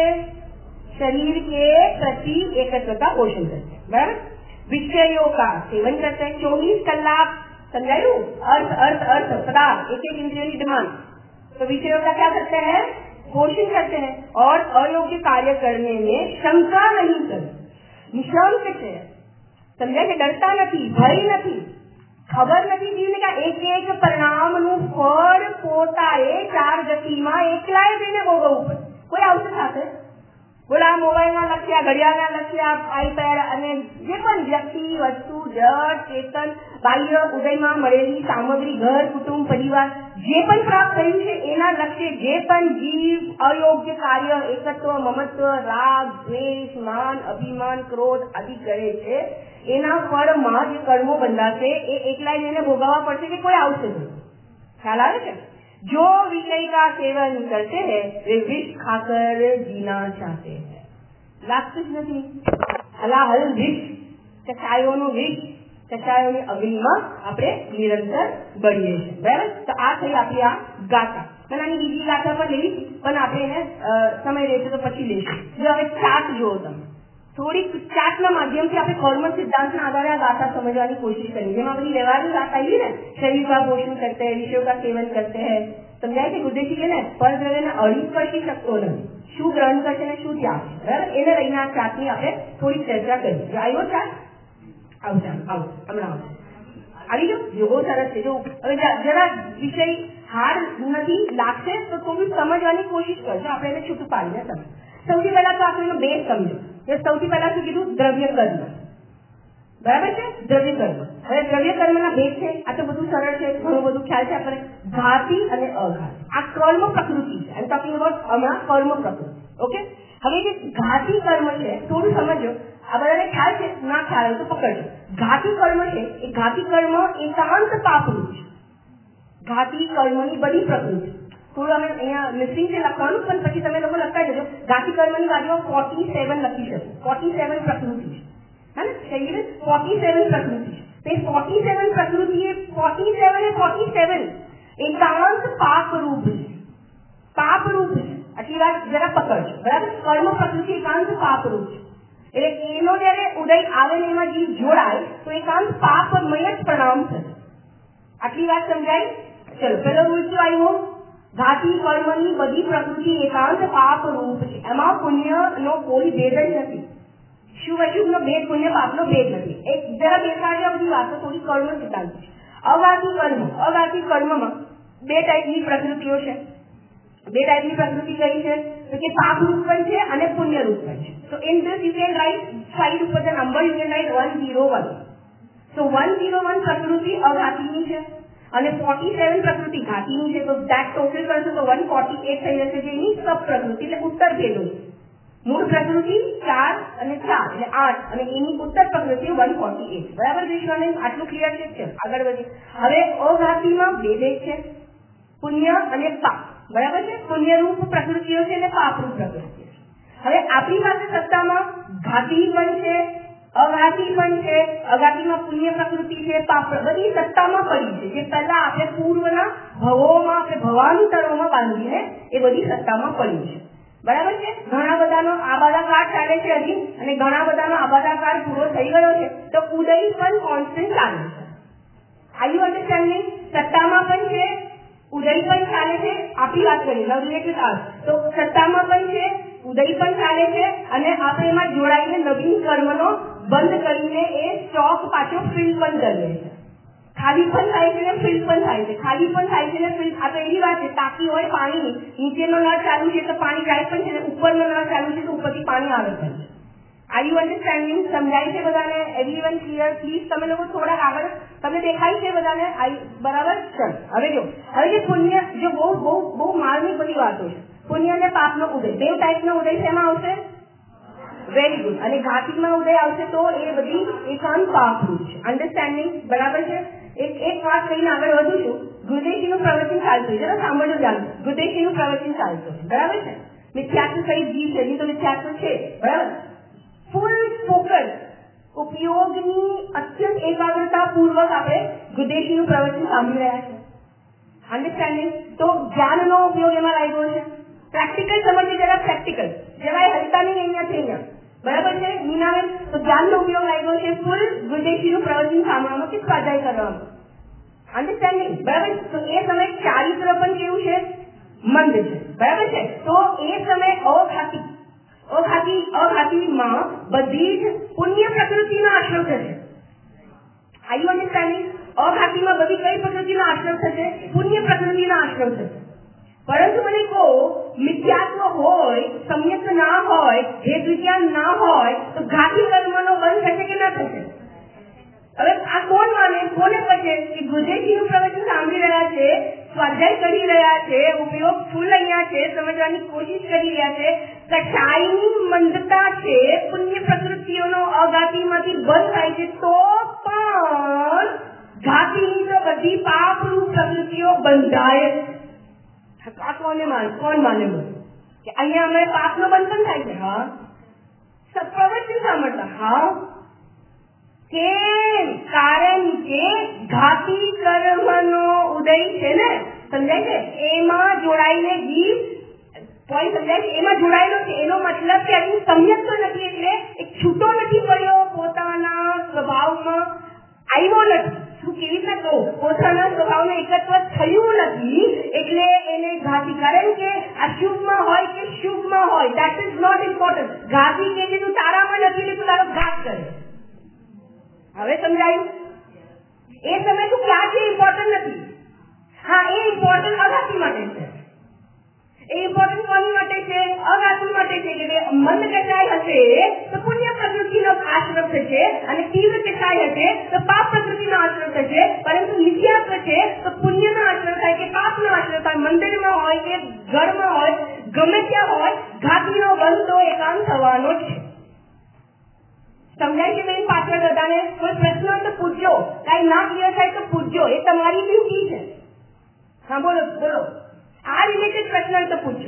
शरीर के प्रति एकत्व का पोषण करते हैं. बराबर. विषयों का सेवन करते हैं. चौबीस कलाक समझायू? अर्थ अर्थ अर्थ पदार्थ एक एक इंद्रियों डिमांड. तो विषयों का क्या करते हैं? पोषण करते हैं. और अयोग्य कार्य करने में शंका नहीं करते. निशंक છે. સમજાય છે? ડરતા નથી, ભય નથી, ખબર નથી જીવને કે એક એક પરિણામનું ફળ પોતાએ ચાર ગતિમાં એકલાએ જઈને ભોગવવું પડે. કોઈ આવશે સાથે? બોલા મોબાઈલમાં લખ્યા, ઘડિયાળના લખ્યા, આઈપેડ અને જે પણ વ્યક્તિ, વસ્તુ, જળ, ચેતન, બાહ્ય ઉદયમાં મળેલી સામગ્રી, ઘર, કુટુંબ, પરિવાર જે પણ પ્રાપ્ત થયું છે એના લક્ષ્ય જે પણ જીવ અયોગ્ય કાર્ય, એકત્વ, મમત્વ, રાગ, દ્વેષ, માન, અભિમાન, ક્રોધ આદિ કરે છે એના ફળમાં જે કર્મો બંધાશે એ એકલા જઈને ભોગવવા પડશે કે કોઈ આવશે નહીં? ખ્યાલ આવે છે? जो विषय का सेवन करते हैं वे विष खाकर जीना चाहते हैं. लागતું જ નથી. હલાહલ વિષ, કચાયોનું વિષ, કચાયોની અગ્નિમાં આપણે નિરંતર બળીએ છીએ. બરાબર. તો આ થઈ આપણી આ ગાથા. મને આની બીજી ગાથા પર લેવી પણ આપણે એને સમય રહેશે તો પછી લઈશું. જો હવે ચાટ જુઓ તમે, થોડીક ચાટના માધ્યમથી આપણે કર્મ સિદ્ધાંતના આધારે આ ગાથા સમજવાની કોશિશ કરી. જેમાં બધી વ્યવહારની વાત આવી ને, શરીર का पोषण करते हैं, विषयों का सेवन करते हैं. સમજાય છે? ઉદ્દેશી કે ને પરદ્રવ્યને અડી સ્પર્શી શકતો નથી. શું ગ્રહણ કરશે ને શું ત્યાગ? બરાબર. એને લઈને આ ચાટની આપણે થોડીક ચર્ચા કરી. આવ્યો ચાટ? આવશે આવો હમણાં આવશે. આવી ગયો? જો બહુ સરસ છે. જો હવે જરા વિષય હાર્ડ નથી લાગશે તો થોડું સમજવાની કોશિશ કરજો. આપણે એને છૂટું પાડીને સમજ. સૌથી પહેલા તો આપણે એનો બેઝ સમજો. સૌથી પહેલા શું કીધું? દ્રવ્ય કર્મ. બરાબર છે? દ્રવ્ય કર્મ. હવે દ્રવ્ય કર્મના ભેદ છે. આ તો બધું સરળ છે, ઘણું બધું ખ્યાલ છે આપણને. ઘાતી અને અઘાતી. આ કર્મ પ્રકૃતિ છે. આઈ એમ ટોકિંગ અબાઉટ હમણાં કર્મ પ્રકૃતિ. ઓકે? હવે જે ઘાતી કર્મ છે થોડું સમજો. આ બધાને ખ્યાલ છે? ના ખ્યાલ હોય તો પકડજો. ઘાતી કર્મ છે એ ઘાતી કર્મ એકાંત પાપરૂપ છે. ઘાતી કર્મની બધી પ્રકૃતિ. થોડું અમે અહીંયા મિસિંગ છે લખવાનું, પણ પછી તમે લોકો લખાઈ દેજો. ઘાતી કર્મની બાજુમાં ફોર્ટી સેવન લખી શકો. ફોર્ટી સેવન પ્રકૃતિ છે. હા ને? કહીએ ફોર્ટી સેવન પ્રકૃતિ છે. તે ફોર્ટી સેવન પ્રકૃતિ એ ફોર્ટી સેવન એ ફોર્ટી સેવન એકાંત પાપરૂપ છે. પાપરૂપ છે. આટલી વાત જરા પકડજો. બરાબર? કર્મ પ્રકૃતિ એકાંત પાપરૂપ છે. એટલે એનો જયારે ઉદય આવે ને એમાં જીવ જોડાય તો એકાંત પાપમય જ પરિણામ થશે. આટલી વાત સમજાય? ચલો પેલો રૂલ શું આવ્યો? ઘાતી કર્મની બધી પ્રકૃતિ એકાંત પાપ રૂપ છે. એમાં પુણ્યનો કોઈ ભેદ જ નથી. શુભ અશુભનો ભેદ, પુણ્ય પાપનો ભેદ નથી. એક જરા બેસાડે બધી વાતો થોડી કર્મ સિદ્ધાંત છે. અઘાતી કર્મ. અઘાતી કર્મમાં બે ટાઈપની પ્રકૃતિઓ છે. બે ટાઈપની પ્રકૃતિ કઈ છે? તો કે પાપ રૂપ પણ છે અને પુણ્ય રૂપ પણ છે. So in this you can write side ઉપર the number you can write one zero one. So one zero one પ્રકૃતિ અઘાતીની છે અને ફોર્ટી સેવન પ્રકૃતિ ઘાતીની છે. તો that total કરશો તો one forty eight થઈ જશે, જેની સબ પ્રકૃતિ એટલે ઉત્તર ભેદો છે. મૂળ પ્રકૃતિ ચાર અને ચાર એટલે આઠ અને એની ઉત્તર પ્રકૃતિ one forty eight. બરાબર વિશ્વાને? આટલું ક્લિયર છે? આગળ વધીએ. હવે અઘાતીમાં બે ભેદ છે, પુણ્ય અને પાપ. બરાબર છે? પુણ્યરૂપ પ્રકૃતિઓ છે અને પાપરૂપ પ્રકૃતિઓ છે. હવે આપણી પાસે સત્તામાં ઘાતી પણ છે, અઘાતી પણ છે. અઘાતીમાં પુણ્ય પ્રકૃતિ છે, પાપ બધી સત્તામાં પડી છે. જે પહેલા આપણે પૂર્વના ભવોમાં આપણે ભવાંતરોમાં બાંધીને એ બધી સત્તામાં પડી છે. બરાબર છે? ઘણા બધાનો આબાદાકાર ચાલે છે હજી, અને ઘણા બધાનો આબાદાકાર પૂરો થઈ ગયો છે. તો ઉદય પણ કોન્સ્ટન્ટ ચાલે છે. Are you understanding? સત્તામાં પણ છે, ઉદય પણ ચાલે છે. આપણી વાત કરીએ નવ રિલેટેડ આર. તો સત્તામાં પણ છે, ઉદય પણ ચાલે છે, અને આપણે એમાં જોડાઈને નવીન કર્મનો બંધ કરીને એ સ્ટોક પાછો ફિલ પણ કરીએ છીએ. ખાલી પણ થાય છે ને ફિલ પણ થાય છે. ખાલી પણ થાય છે ને ફિલ. આ તો એવી વાત છે, ટાંકી હોય પાણીની, નીચેનો નળ ચાલુ છે તો પાણી જાય પણ છે, ને ઉપરનો નળ ચાલુ છે તો ઉપરથી પાણી આવે છે. Are you understanding? સમજાય છે બધાને? Everyone clear? પ્લીઝ તમે લોકો થોડા આગળ, તમને દેખાય છે બધાને? બરાબર? ચલ હવે જો, હવે જે પુણ્ય, જો બહુ બહુ બહુ માળની બધી વાતો છે. પુણ્ય અને પાપનો ઉદય, બે ટાઈપનો ઉદય શેમાં આવશે? Very good. અને ઘાતીમાં ઉદય આવશે તો એ બધી એકાંત પાપરૂપ છે. અન્ડરસ્ટેન્ડિંગ? બરાબર છે? એક એક વાત કહીને આગળ વધું છું. ગુદેશીનું પ્રવચન ચાલતું છે, સાંભળજો ધ્યાન. ગુદેશીનું પ્રવચન ચાલતું છે. બરાબર છે? મિથ્યાત્વ સહિત જીવ છે, તો મિથ્યાત્વ છે. બરાબર? ફૂલ ફોકસ, ઉપયોગની અત્યંત એકાગ્રતા પૂર્વક આપણે ગુદેશીનું પ્રવચન સાંભળી રહ્યા છે. અન્ડરસ્ટેન્ડિંગ? તો જ્ઞાનનો ઉપયોગ એમાં લાગ્યો છે. પ્રેક્ટિકલ સમજવી જરા, પ્રેક્ટિકલ જેવાય હલતા નહીં અહીંયાથી અહીંયા. બરાબર છે મીનાબેન? તો જ્ઞાનનો ઉપયોગ લાગ્યો છે ફૂલ ગુદેશીનું પ્રવચન સાંભળવામાં કે સ્વાધ્યાય કરવામાં. અન્ડરસ્ટેન્ડિંગ? બરાબર? તો એ સમય ચારિત્ર પણ કેવું છે? મંદ છે. બરાબર છે? તો એ સમય અઘાતી અઘાતી અઘાતીમાં બધી જ પુણ્ય પ્રકૃતિનો આશ્રય થશે. R you understanding? અઘાતીમાં બધી કઈ પ્રકૃતિનો આશ્રય થશે? પુણ્ય પ્રકૃતિનો આશ્રય થશે. પરંતુ મને કહો, મિથ્યાત્વ હોય, સમ્યક ના હોય, ભેદ વિજ્ઞાન ના હોય, તો ઘાતી કર્મનો બંધ થશે કે ના થશે? હવે આ કોણ માને? કોને પચે કે ગુદેશીનું પ્રવચન સાંભળી રહ્યા છે, સ્વાધ્યાય કરી રહ્યા છે, ઉપયોગ ફૂલ અહીંયા છે, સમજવાની કોશિશ કરી રહ્યા છે, કચાઈની મંદતા છે, પુણ્ય પ્રકૃતિઓનો અઘાતીમાંથી બંધ થાય છે, તો પણ ઘાતીની તો બધી પાપરૂપ પ્રકૃતિઓ બંધાય છે. આ કોને માને? કોણ માને કે અહીંયા અમે પાપનો બંધન થાય છે? હા. પ્રવચન સાંભળતા? હા. કેમ? કારણ કે ઘાતી કર્મનો ઉદય છે ને, સમજાય છે? એમાં જોડાઈને જીવ પોઈન્ટ સમજાય છે? એમાં જોડાયેલો છે. એનો મતલબ કે હજુ સમ્યક તો નથી, એટલે એક છૂટો નથી પડ્યો, પોતાના સ્વભાવમાં આવ્યો નથી. શું કેવી રીતે કહું? પોતાના સ્વભાવનું એકત્વ થયું નથી, એટલે એને ઘાતી. કારણ કે અશુભમાં હોય કે શુભમાં હોય, દેટ ઇઝ નોટ ઇમ્પોર્ટન્ટ. ઘાતી કે છે તું તારામાં નથી, એટલે તું તારો ઘાત કરે. હવે સમજાયું? એ સમય તો ક્યાં છે ઇમ્પોર્ટન્ટ નથી. હા, એ ઇમ્પોર્ટન્ટ અઘાતી માટે છે. એ ઇમ્પોર્ટન્ટ કોની માટે છે? અઘાતી માટે છે કે મંદ કચાઈ હશે તો પુણ્ય પ્રવૃત્તિનો આશ્રય થશે અને તીવ્ર કચાઈ હશે તો પાપ પ્રવૃત્તિનો આશ્રય થશે. પરંતુ નિત્યાત્વ છે તો પુણ્યનો આશ્રય થાય કે પાપનો આશ્રય થાય. મંદિરમાં હોય કે ઘરમાં હોય, ગમે ત્યાં હોય, ઘાતીનો બંધ તો એકાંત થવાનો જ છે. સમજાય છે બેન? પાછળ બધાને કોઈ પ્રશ્ન હોય તો પૂછજો, કઈ ના ક્લિયર થાય તો પૂછજો, એ તમારી ડ્યુટી છે. હા, બોલો બોલો. આ રિલેટેડ પ્રશ્ન તો પૂછો.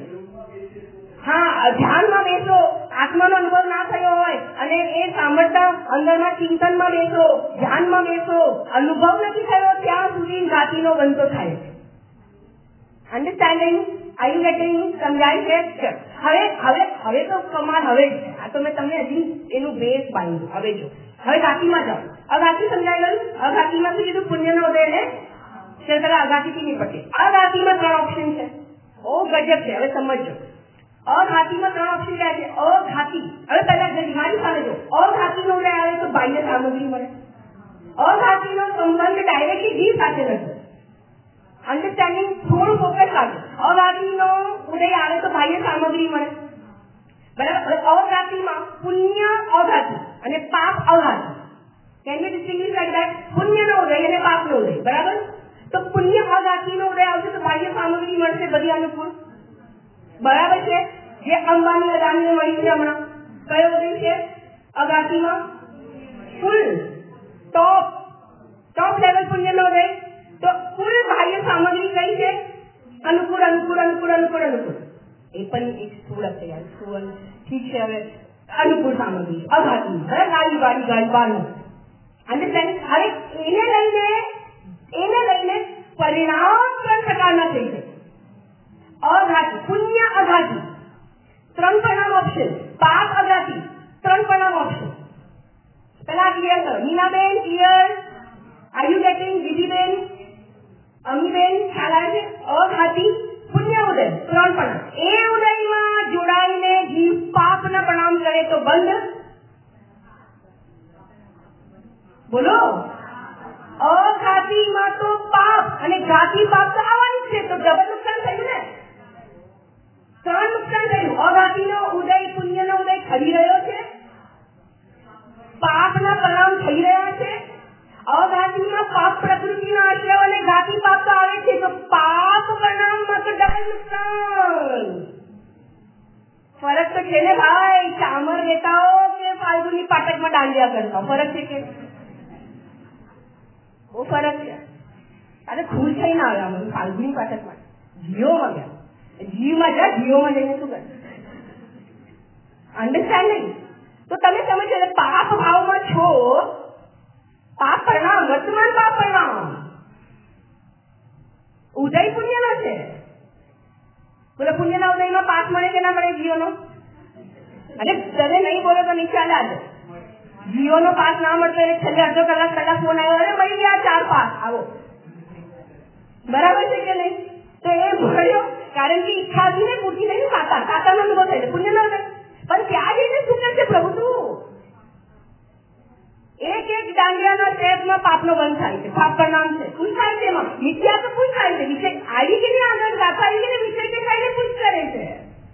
હા, ધ્યાનમાં બેસો, આત્માનો અનુભવ ના થયો હોય અને એ સાંભળતા અંદરમાં ચિંતનમાં બેસો, ધ્યાનમાં બેસો, અનુભવ નથી થયો ત્યાં સુધી જાતિનો બંધો થાય. અન્ડરસ્ટેન્ડિંગ? Are you getting? સમજાય છે? હવે હવે હવે તો કમાલ. હવે આ તો મેં તમને હજી એનું બેઝ બાંધ્યું. હવે જો હવે ઘાતીમાં જાઓ. અઘાતી સમજાઈ ગયું? અઘાતીમાં શું કીધું? પુણ્યનો ઉદય ને પેલા અઘાતીથી નહીં પડે. અઘાતીમાં ત્રણ ઓપ્શન છે. ઓ ગજબ છે. હવે સમજો. અઘાતીમાં ત્રણ ઓપ્શન ક્યાં છે? અઘાતી. હવે પહેલા મારી સામે જો. અઘાતીનો ઉદય આવે તો બાહ્ય સામગ્રી મળે. અઘાતીનો સંબંધ ડાયરેક્ટલી જીવ સાથે નથી. અન્ડરસ્ટેન્ડિંગ? થોડું ફોકસ લાગે. અઘાતીનો ઉદય આવે તો બાહ્ય સામગ્રી મળે. બરાબર? અઘાતીમાં પુણ્ય અઘાતી અને પાપ અઘાતી. Can you distinguish like that? પુણ્યનો ઉદય અને પાપનો ઉદય. બરાબર? તો પુણ્ય અઘાતીનો ઉદય આવશે તો બાહ્ય સામગ્રી મળશે બધી અનુકૂળ. બરાબર છે? જે અંબાની અદાનીને મળી છે હમણાં. કયો ઉદય છે અઘાતીમાં? ફૂલ ટોપ ટોપ લેવલ પુણ્યનો ઉદય. તો કુલ બાહ્ય સામગ્રી કઈ છે? અનુકૂળ અનુકૂળ અનુકૂળ અનુકૂળ અનુકૂળ. એ પણ એક સ્થૂળ હશે યાર. સ્થૂળ ઠીક છે. હવે અનુકૂળ સામગ્રી અઘાતી. બરાબર? ગાડી ગાડી ગાડી બારનું. અન્ડરસ્ટેન્ડ? હવે એને લઈને એને લઈને પરિણામ ત્રણ પ્રકારના થઈ છે. અઘાતી, પુણ્ય અઘાતી, ત્રણ પરિણામ ઓપ્શન. પાપ અઘાતી, ત્રણ પરિણામ ઓપ્શન. પેલા ક્લિયર કરો. Minaben clear? Are you getting? Didiben, Amiben ખ્યાલ આવે છે? અઘાતી, પુણ્ય ઉદય, ત્રણ પરિણામ. એ ઉદયમાં જોડાઈને જીવ પાપના પરિણામ કરે તો બંધ. બોલો. અઘાતીમાં તો પાપ અને ઘાતી પાપ તો આવવાની છે, તો ડબલ નુકસાન થયું ને. ત્રણ નુકસાન થયું. અઘાતીનો ઉદય પુણ્યનો ઉદય થઈ રહ્યો છે, પાપના પરિણામ થઈ રહ્યા છે. અઘાતીમાં પાપ પ્રકૃતિના આશ્રય અને ઘાતી પાપ તો આવે છે, તો પાપ પરિણામમાં તો ડબલ નુકસાન. ફરક તો છે ને ભાઈ. ચામર લેતા હો કે ફાલ્ગુની પાટકમાં દાંડિયા કરતા, ફરક છે કે? બહુ ફરક છે. અરે ખુશ થઈને આવ્યા મને ફાલ્ગુની પાઠકમાં. જીઓમાં ગયા. જીવમાં જા, જીઓમાં જઈને શું કરે? અન્ડરસ્ટેન્ડિંગ? તો તમે સમજો પાપ ભાવમાં છો. પાપ પરિણામ, વર્તમાન પાપ પરિણામ ઉદય પુણ્યનો છે. બોલો, પુણ્યના ઉદયમાં પાપ મળે કે ના મળે જીઓનો? અરે તમે નહીં બોલો તો નીચે આલે. જીઓ નો પાસ ના મળતો એટલે છેલ્લે અડધો કલાક પહેલા ફોન આવ્યો, અરે મળી ગયા ચાર પાસ, આવો. બરાબર છે કે નહીં? તો એ મળ્યો કારણ કે ઈચ્છા હતી ને, પૂછી નહીં ખાતા ખાતાનો અનુભવ થયો, પુણ્ય ન થાય. પણ ત્યાં જઈને શું કરશે પ્રભુ? તું એક એક દાંડિયાના સ્ટેપમાં પાપનો બંધ થાય છે, પાપ પરિણામ છે, પૂછ થાય છે. એમાં મિથ્યા તો પૂછ થાય છે. વિષય આવી કે નહીં આગળ ગાતા આવી કે નહીં, વિષય કે થાય પૂછ કરે છે.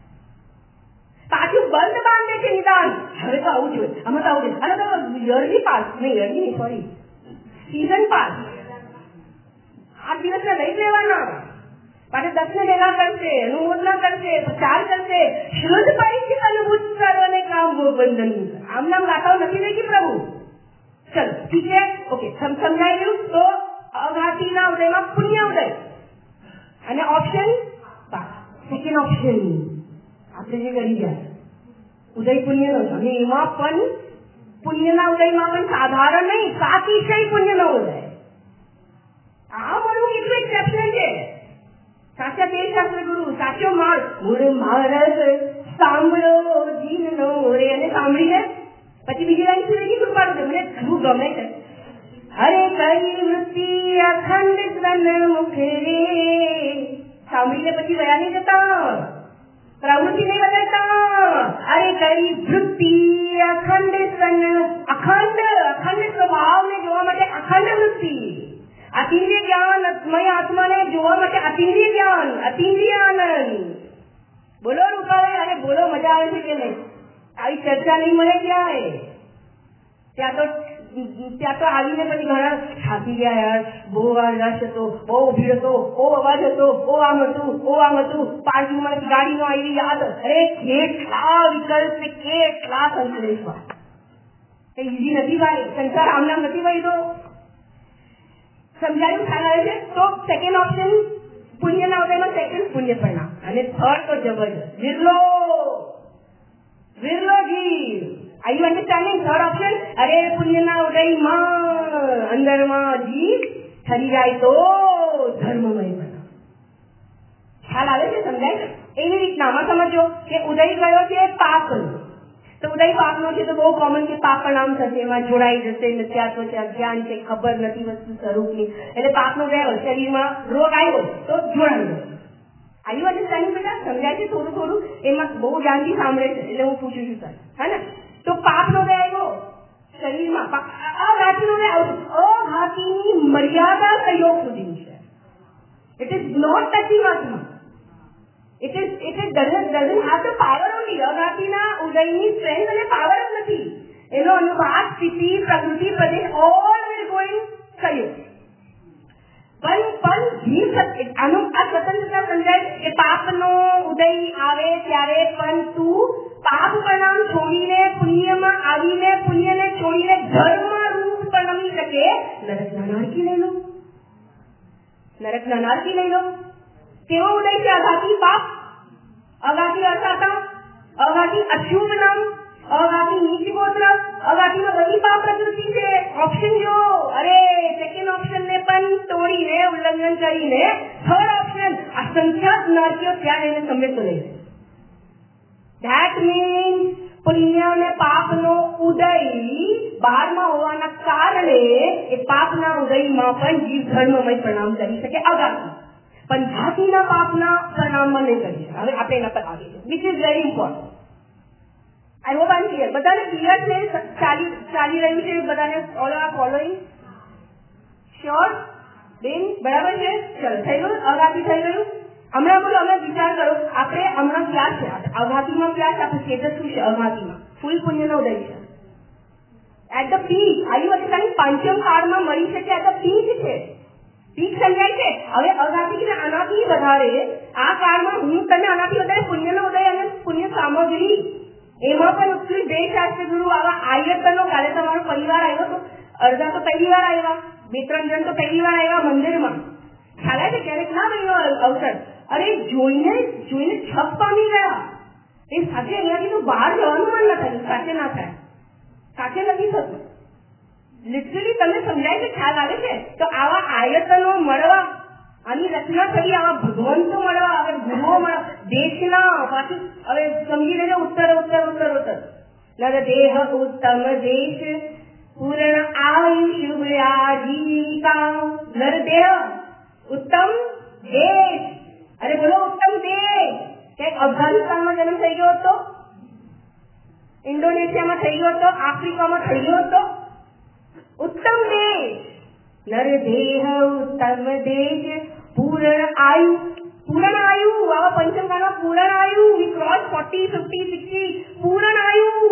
પાછું બંધ બાંધે છે નિદાન. હવે તો આવું જોઈએ, અમે તો આવું જોઈએ. અને તો યરલી પાસ નહીં, યરલી નહીં, સોરી, સીઝન પાસ. આઠ દિવસના લઈ લેવાના, પાછું દસ ને ભેગા કરશે, અનુમોદના કરશે, પ્રચાર કરશે, શુદ્ધ પરિચિત અનુભૂત કરવાને કામ બંધન. આમ નામ ગાતાઓ નથી રહી પ્રભુ. ચલો ઠીક છે, ઓકે, સમજાઈ ગયું. તો અઘાતીના ઉદયમાં પુણ્ય ઉદય અને ઓપ્શન સેકન્ડ ઓપ્શન આપણે જે કરી ગયા ઉદય પુણ્યનો છે, અને એમાં પણ પુણ્યના ઉદયમાં પણ સાધારણ નહીં, સાતિશય પુણ્યનો ઉદય. આ મારું કેટલું એક્સેપ્શનલ છે. સાચા દેવશાસ્ત્ર ગુરુ, સાચો માર્ગ, મોરે મહારાજ સાંભળો જીનનો રે, અને સાંભળીને પછી બીજી લાઈન શું રહી કૃપાળુ છે, મને ખૂબ ગમે છે. હરે કઈ વૃત્તિ અખંડ તન મુખે રે, સાંભળીને પછી વયા નહીં જતા, પ્રવૃત્તિ નહીં બદલતા. અરે કઈ વૃત્તિ અખંડ તન, અખંડ અખંડ સ્વભાવને જોવા માટે અખંડ વૃત્તિ. અતિન્દ્રિય જ્ઞાનમય આત્માને જોવા માટે અતિન્દ્રિય જ્ઞાન, અતિન્દ્રિય આનંદ. બોલો રૂપાભાઈ, અને બોલો મજા આવે છે કે નહીં? આવી ચર્ચા નહીં મળે ક્યાંય. ત્યાં તો ત્યાં તો આવીને પછી ઘણા થાકી ગયા યાર, બહુ વાર રશ હતો, બહુ ભીડ હતો, બહુ અવાજ હતો, બહુ આમ હતું, બહુ આમ હતું, પાર્કિંગમાં ગાડી નો આવી યાદ. અરે કેટલા વિકલ્પ છે, કેટલા સંશ્લેષમાં. ઈઝી નથી ભાઈ, સંસાર આમ નામ નથી ભાઈ. તો સમજાયું ખ્યાલ આવે છે? તો સેકન્ડ ઓપ્શન પુણ્યના ઉદયમાં સેકન્ડ પુણ્ય પરિણામ, અને થર્ડ તો જબરજસ્ત વિરલો વિરલો જીવ. Are you understanding? Third option, અરે પુણ્યના ઉદયમાં અંદરમાં જીવ ઠરી જાય તો ધર્મમય પરિણામ. ખ્યાલ આવે છે? સમજાય? એવી રીતના આમાં સમજો કે ઉદય કયો છે? પાપનો. તો ઉદય પાપનો છે તો બહુ કોમન કે પાપ નામ થશે, એમાં જોડાઈ જશે, મિથ્યાત્વ છે, અજ્ઞાન છે, ખબર નથી વસ્તુ સ્વરૂપની, એટલે પાપનો ગયો શરીરમાં રોગ આવ્યો તો જોડાઈ જશે. આયુ અન્ડરસ્ટેન્ડિંગ બેટા? સમજાય છે થોડું થોડું? એમાં બહુ ધ્યાનથી સાંભળે છે એટલે હું પૂછું છું સર, હે ને? તો પાપનો ગયો આવ્યો શરીરમાં, અઘાતીનો ગયો આવ્યો. અઘાતીની મર્યાદા સહયોગ સુધીની છે. ઇટ ઇઝ નોટ ટચિંગ આત્મા. It is, it is doesn't, doesn't have the power only. અગાતીના ઉદયની સ્ટ્રેન્થ અને પાવર જ નથી. એનો અનુવાદ સ્થિતિ, પ્રકૃતિ, પ્રદેશ all will go in સહયોગ. પણ પણ જીવ આનું આ સ્વતંત્રતા સમજાય કે પાપનો ઉદય આવે ત્યારે પણ તું પાપ પરિણામ છોડીને પુણ્યમાં આવીને પુણ્યને છોડીને ધર્મ રૂપ પરિણમી શકે. નરકના નારકી લઈ લો, નરકના નારકી લઈ લો. કેવો ઉદય છે? અઘાતી પાપ, અઘાતી અસાતા, અઘાતી અશુભ નામ, અઘાતી નીચ ગોત્ર, અઘાતીમાં બધી પાપ પ્રકૃતિ છે. ઓપ્શન જો, અરે સેકન્ડ ઓપ્શન ને પણ તોડીને ઉલ્લંઘન કરીને થર્ડ ઓપ્શન અસંખ્યાત નારકીઓ ત્યાં એને સમેતો લઈ છે. ધેટ મીન્સ પુણ્ય અને પાપનો ઉદય બહારમાં હોવાના કારણે એ પાપના ઉદયમાં પણ જીવ ધર્મમય પરિણામ કરી શકે અઘાતી, પણ જાતિના પાપના પરિણામમાં નહીં કરી શકે. હવે આપણે એના પર આવીએ, which is very important. I hope I am clear. બધાને ક્લિયર છે? ચાલી ચાલી રહ્યું છે બધાને? All are following? શ્યોર બેન? બરાબર છે? ચલો, થઈ ગયું? અઘાતી થઈ ગયું? હમણાં બોલો, હમણાં વિચાર કરો, આપણે હમણાં ક્યાં છે? અઘાતીમાં ક્યાં છે? આપણે સ્ટેટસ શું છે અઘાતીમાં? ફૂલ પુણ્યનો ઉદય છે. At the peak. આયુ અધિકારી પાંચમ કાળમાં મળી શકે, એટ ધ પીક છે. પીક સમજાય છે? હવે અઘાતી આનાથી વધારે આ કાળમાં હું તને આનાથી વધારે પુણ્યનો ઉદય અને પુણ્ય સામગ્રી, એમાં પણ ઉત્કૃષ્ટ દેશ શાસ્ત્ર ગુરુ આવા આયતનો. કાલે તમારો પરિવાર આવ્યો તો, અડધા તો પહેલી વાર આવ્યા, બે ત્રણ જણ તો પહેલી વાર આવ્યા મંદિરમાં. ખ્યાલ છે? ક્યારેક ના બન્યો અવસર. અરે જોઈને જોઈને છપ પામી ગયા. એ સાથે અહીંયાથી તો બહાર જવાનું મન ના થયું. સાથે ના થાય, સાથે નથી થતું. લિટરલી તમને સમજાય છે? ખ્યાલ આવે છે? તો આવા આયતનો મળવા, આની રચના થઈ, આવા ભગવંતો મળવા, હવે ગુરુઓ મળવા, દેશના પાછું હવે સમજી લેજો ઉત્તર ઉત્તર ઉત્તર ઉત્તર નર દેહ ઉત્તમ દેશ પૂર્ણ આયુષ આજીવિકા. નર દેહ ઉત્તમ દેશ. અરે બોલો ઉત્તમ દેશ. કે અફઘાનિસ્તાનમાં જન્મ થઈ ગયો હતો, ઇન્ડોનેશિયામાં થઈ ગયો હતો, આફ્રિકામાં થઈ ગયો હતો. ઉત્તમ દેશ. નર દેહ ઉત્તમ દેશ પૂર્ણ આયુ. પૂર્ણ આયુ, આવા પંચમકાળમાં પૂર્ણ આયુ. We cross forty fifty sixty. પૂર્ણ આયુ.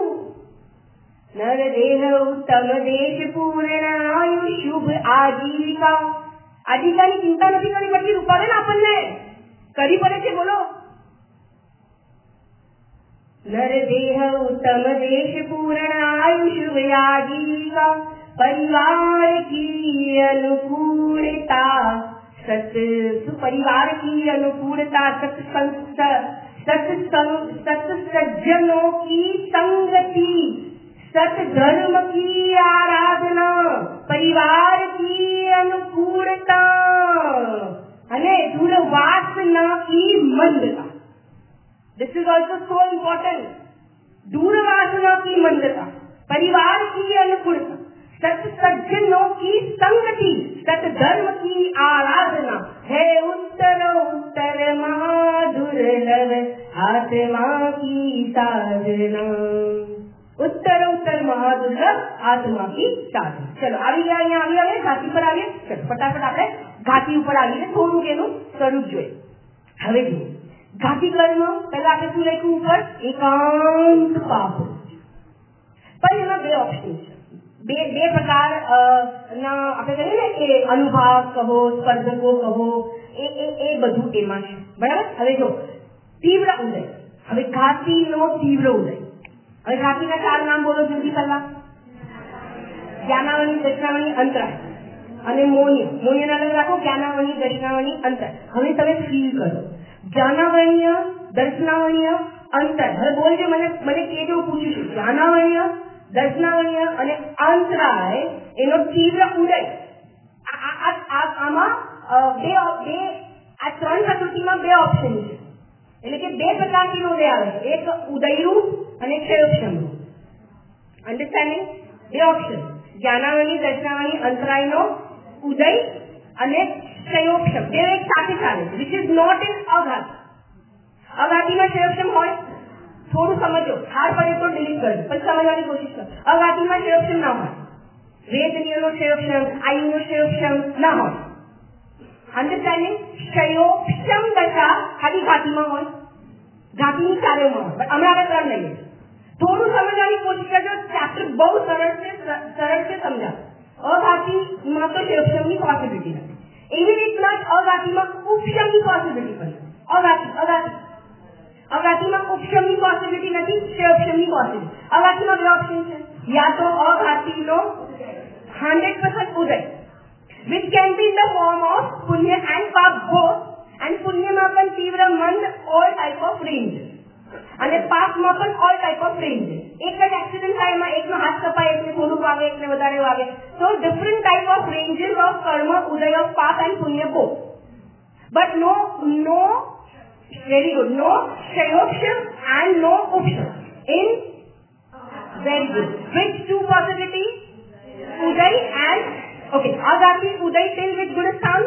નર દેહ ઉત્તમ દેશ પૂર્ણ આયુ શુભ આજીવિકા. આજીવિકાની ચિંતા નથી કરી પડતી રૂપાબેન, આપણને કરી પડે છે. બોલો. નર દેહ ઉત્તમ દેશ પૂર્ણ આયુ શુભ આજીવિકા. परिवार की अनुकूलता, सत परिवार की अनुकूलता, सत्संग सत्संग सत्सज्जनों की संगति, सत्धर्म की आराधना, परिवार की अनुकूलता અને દૂરવાસના की मंदता. This is also so important. दूरवासना की मंदता, परिवार की अनुकूलता, सत्सज्जनों की संगति, सत्धर्म की आराधना है उत्तर उत्तर महादुर्लभ आत्मा की साधना. उत्तर निरंतर महादुर्लभ आत्मा की साधन। चलो આવી ગયા, અહીંયા આવી આવે ઘાટી પર આવીએ। ચલો ફટાફટ આપણે ઘાટી ઉપર આવીએ, થોડુંક એનું સ્વરૂપ જોઈએ। હવે જુઓ ઘાટી કર્મ પહેલા આપણે શું લખ્યું ઉપર એકાંત પાપ, પણ એમાં બે ઓપ્શન છે, બે બે પ્રકાર ના આપણે કહીએ ને કે અનુભાવ કહો, સ્પર્ધકો કહો, એ એ એ બધું એમાં છે, બરાબર। હવે જો તીવ્ર ઉદય, હવે ઘાટીનો તીવ્ર ઉદય, હવે ઘાટીના ચાર નામ બોલો જલ્દી પહેલા, જ્ઞાનાવની, દર્શનાવની, અંતરાય અને મૌન્ય। મૌન્યના અલગ રાખો, જ્ઞાનાવની, દર્શનાવની, અંતરાય। હવે તમે ફીલ કરો જ્ઞાનાવર્ણ્ય, દર્શનાવર્ણ્ય, અંતરાય। હવે બોલજો, મને મને કેજો પૂછું છું, જ્ઞાનાવર્ણ્ય, દર્શનાવર્ણ્ય અને અંતરાય એનો તીવ્ર ઉદય, આમાં બે બે આ ત્રણ પ્રકૃતિમાં બે ઓપ્શન છે, એટલે કે બે પ્રકારની ઉદય આવે છે, એક ઉદયરૂપ અને ક્ષયોક્ષમરૂપ। અન્ડરસ્ટેન્ડિંગ? બે ઓપ્શન, જ્ઞાનાવની, દર્શનાવની, અંતરાયનો ઉદય અને ક્ષયોક્ષમ, બે એક સાથે ચાલે છે, વિચ ઇઝ નોટ ઇન અઘાતી। અઘાતીમાં ક્ષયોક્ષમ હોય, થોડું સમજો, હાર પડે તો ડિલીટ કરજો, પછી સમજવાની કોશિશ કરો। અઘાતીમાં ક્ષયોક્ષમ ના હોય, વેદનીયનો ક્ષયોક્ષમ, આયુનો ક્ષયોક્ષમ ના હોય। અન્ડરસ્ટેન્ડિંગ? ક્ષયોક્ષમ દશા ખાલી ઘાતીમાં હોય, ઘાતીની ચારેમાં હોય, પણ હમણાં આપણે ત્રણ લઈએ, થોડું સમજવાની કોશિશ કરજો, ચેપ્ટર બહુ સરળ છે, સરળ છે સમજાવ। અઘાતીમાં તો ક્ષયોક્ષમની પોસિબિલિટી નથી, એવી રીતના અઘાતીમાં ઉપશમની પોસિબિલિટી પણ નથી। અઘાતી અઘાતી અઘાતીમાં ઉપશમની પોસિબિલિટી નથી, ક્ષયોક્ષમની પોસિબિલિટી। અઘાતીમાં બે ઓપ્શન છે, યા તો અઘાતીનો હંડ્રેડ પર્સન્ટ ઉદય, which can be in the form of punya and pap both, and punya માં પણ તીવ્ર મંદ all type of range, અને પાપમાં પણ all type of range। એક જ એક્સિડન્ટ થાય, એમાં એકનો હાથ કપાય, એકને થોડું વાગે, એકને વધારે વાગે, so different type of ranges of karma uday of pap and punya both, but no no very good, no kshayoksam and no upsham in very good, which two possibilities? Uday and okay, aghati uday till with gudasthan,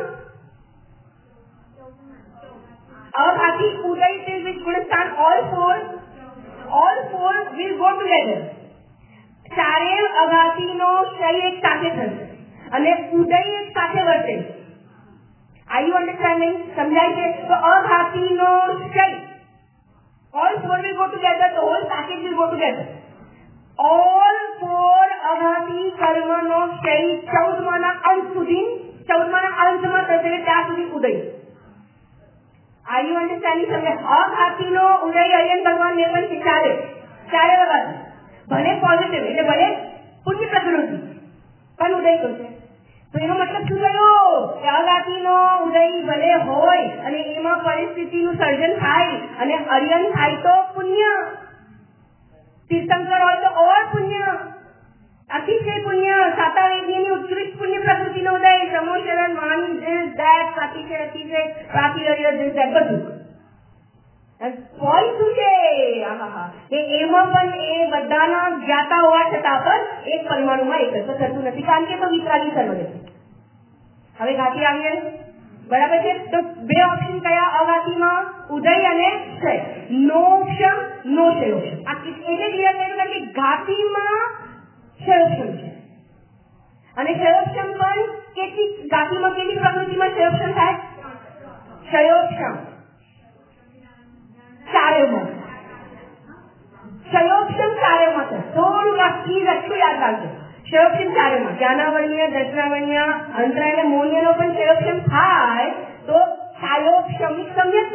aghati uday till with gudasthan, all four all four will go together। ચારે અઘાતી નો ક્ષય એક સાથે થશે અને ઉદય એક સાથે વર્તે। Are you understanding? સમજાય છે? તો અઘાતી નો ક્ષય, all four will go together, the whole package will go together। all four અઘાતી કર્મનો ક્ષય ચૌદમાના અંત સુધી, ચૌદમાના અંતમાં થશે ત્યાં સુધી ઉદય। Are you understanding? સમજે? અઘાતીનો ઉદય અયન ભગવાનને પણ ચાલે, ચારે અઘાતી, ભલે પોઝિટિવ એટલે ભલે પુણ્ય પ્રકૃતિ પણ ઉદય કરશે, તો એનો મતલબ શું થયો કે અઘાતીનો ઉદય ભલે હોય અને એમાં પરિસ્થિતિનું સર્જન થાય અને અર્યન થાય તો પુણ્ય, તીર્થંકર હોય તો ઓર પુણ્ય, અતિશય પુણ્ય, સાતાવેદીની ઉત્કૃષ્ટ પુણ્ય પ્રકૃતિનો ઉદય, સમોશરણ, વાણી, દિલ, દેટ, અતિશય અતિશય પ્રાતિરર્ય દિલ દેટ બધું પોઈન્ટ શું છે? આહા, એમાં પણ એ બધાના જ્ઞાતા હોવા છતાં પણ એક પરમાણુમાં એકત્ર થતું નથી, કારણ કે તો વિતરાગી સર્વ છે। હવે ઘાટી આવીએ, બરાબર છે? તો બે ઓપ્શન કયા? અઘાતીમાં ઉદય અને ક્ષય, નો ક્ષમ નો ક્ષયોક્ષમ। આ એટલે ક્લિયર કર્યું, કારણ કે ઘાતીમાં ક્ષયોક્ષમ છે અને ક્ષયોક્ષમ પણ કેટલી ઘાતીમાં કેટલી પ્રકૃતિમાં ક્ષયોક્ષમ થાય? ક્ષયોક્ષમ ચારેમાં, ક્ષયોક્ષમ ચારેમાં છે, થોડું પ્લીઝ એટલું યાદ રાખજો, ક્ષયોક્ષમ ચારેમાં, જ્ઞાનાવર્ણ્ય, દર્શનાવર્ણ્ય, અંતરાય અને મૌન્યનો પણ ક્ષયોક્ષમ થાય તો છાયોક્ષમિક સમ્યક્ત્વ,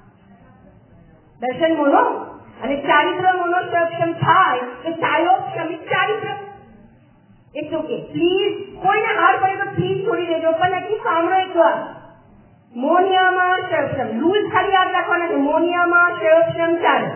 દર્શન મોનો અને ચારિત્ર મોનો ક્ષયોક્ષમ થાય તો છાયોક્ષમિક ચારિત્ર। ઇટ્સ ઓકે, પ્લીઝ કોઈને હાર પડે તો પ્લીઝ છોડી દેજો, પણ એટલી સાંભળો એક વાર। મોનિયામાં ક્ષયોક્ષમ, રૂલ ખાલી યાદ રાખવાના છે, મોનિયામાં ક્ષયોક્ષમ ચાલે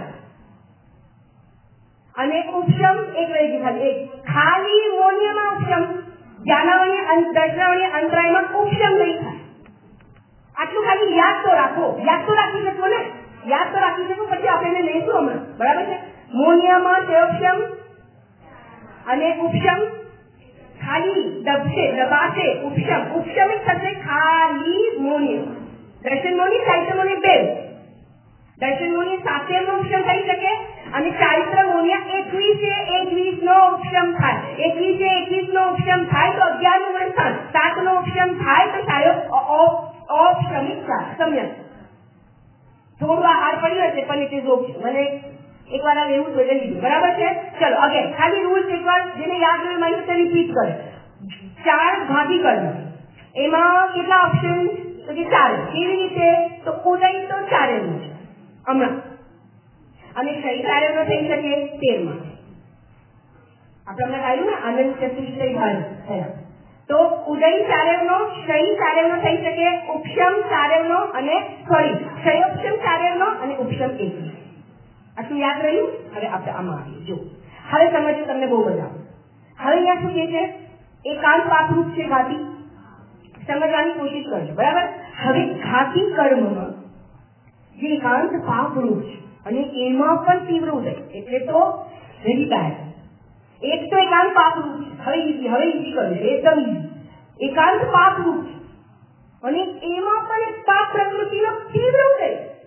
અને ઉપશમ એક રહી ગયું, ખાલી એક, ખાલી મોનિયામાં ઉપશમ, જ્ઞાનાવર્ણ્ય, દર્શનાવર્ણ્ય, અંતરાયમાં ઉપશમ નહીં થાય, આટલું ખાલી યાદ તો રાખો, યાદ તો રાખી શકો ને, યાદ તો રાખી શકો, પછી આપણે એને લઈશું હમણાં, બરાબર છે? મોનિયામાં ક્ષયોક્ષમ અને ઉપશમ ખાલી દબશે, દબાશે, ઉપશમ, ઉપશમિક થશે ખાલી મૌન્ય, દર્શન મૌની, સાહિત્ય મૌની બે, દર્શન મૌની સાથે સાતેર નો ઉપશમ થઈ શકે અને ચારિત્ર મોનિયા એકવીસે એકવીસ નો ઉપશમ થાય. એકવીસે એકવીસ નો ઉપશમ થાય તો અગિયાર નું વણસ્થાન. સાત નો ઉપશમ થાય તો સાયો ઔપશમિક સમ્યક. થોડું આ હાર પડ્યું હશે પણ ઇટ ઇઝ ઓપ્શન. મને એક વાર એવું જોઈ લીધું. બરાબર છે? ચલો અગેન ખાલી રૂલ્સ એકવાર જેને યાદ હોય મારી સાથે રિપીટ કરે. ચાર ઘાટી કર્મ એમાં કેટલા ઓપ્શન? તો કે ચાર. કેવી રીતે? તો ઉદય તો ચારે નું છે હમણાં અને શૈ ચારે નો થઈ શકે તેર માં. આપણે હમણાં કહ્યું ને આનંદ ચતુષ્ટય ભાઈ થયા તો ઉદય ચારેવ નો, શૈ ચારેવ નો થઈ શકે, ઉપશમ ચારેવ નો અને સોરી શયોપશમ ચારેવ નો અને ઉપશમ એક. આટલું યાદ રહ્યું? હવે આપણે આમાં આવીએ. જો હવે સમજો, તમને બહુ મજા આવે. હવે અહીંયા શું કે છે? એકાંત પાપરૂપ છે ઘાતી. સમજવાની કોશિશ કરજો. બરાબર? હવે ઘાતી કર્મમાં જે એકાંત પાપરૂપ છે અને એમાં પણ તીવ્ર ઉદય એટલે તો વેરી બેડ. એક તો એકાંત પાપરૂપ છે. હવે ઈઝી હવે ઈઝી કરજો, એકદમ ઈઝી. એકાંત પાપરૂપ છે અને એમાં પણ એક પાપ પ્રકૃતિનો તીવ્ર ઉદય,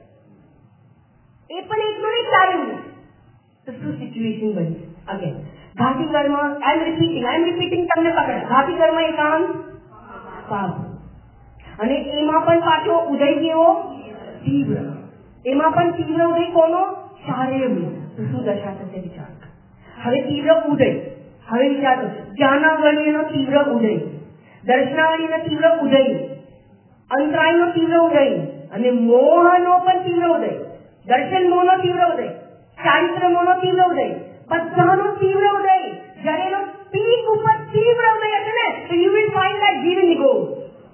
એ પણ એકનો એક ચારે ઉદય. તો શું સિચ્યુએશન બની? અગેન ઘાતી કર્મ, આઈ એમ રિપીટિંગ આઈ એમ રિપીટિંગ તમને પકડ. ઘાતી કર્મ એકાંત પાપ અને એમાં પણ પાછો ઉદય કેવો? તીવ્ર. એમાં પણ તીવ્ર ઉદય કોનો? ચારેય. તો શું દશા થશે? વિચાર. હવે તીવ્ર ઉદય, હવે વિચારો, જ્ઞાનાવર્ણ્યનો તીવ્ર ઉદય, દર્શનાવર્ણ્યનો તીવ્ર ઉદય, અંતરાયનો તીવ્ર ઉદય અને મોહનો પણ તીવ્ર ઉદય, દર્શન મોહનો તીવ્ર ઉદય, ચારિત્ર મોહનો તીવ્ર ઉદય, બધાનો તીવ્ર ઉદય. જ્યારે એનો પીક ઉપર તીવ્ર ઉદય હશે ને તો યુ વિલ ફાઇન્ડ ધેટ જીવન goes.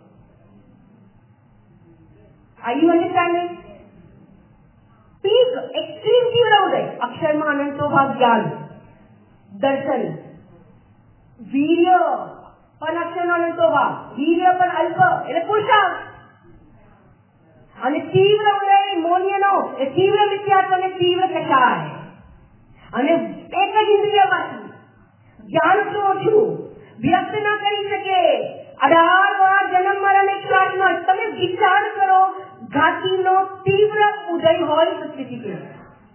Are you understanding? Peak extreme તીવ્ર ઉદય, અક્ષરમાં અનંતો ભાગ જ્ઞાન, દર્શન, વીર્ય પણ અક્ષરનો અનંતો ભાગ, વીર્ય પણ અલ્પ એટલે પુરુષાર્થ અને તીવ્ર ઉદય મોન્યનો એ તીવ્ર મિથ્યાત્વ અને તીવ્ર કષાય અને એક જ ઇન્દ્રિયમાંથી જ્ઞાન તો ઓછું વ્યક્ત ન કરી શકે. અઢાર વાર જન્મ મરણ એક શ્વાસમાં. તમે વિચાર કરો ઘાતીનો તીવ્ર ઉદય હોય તો સ્થિતિ કેવી?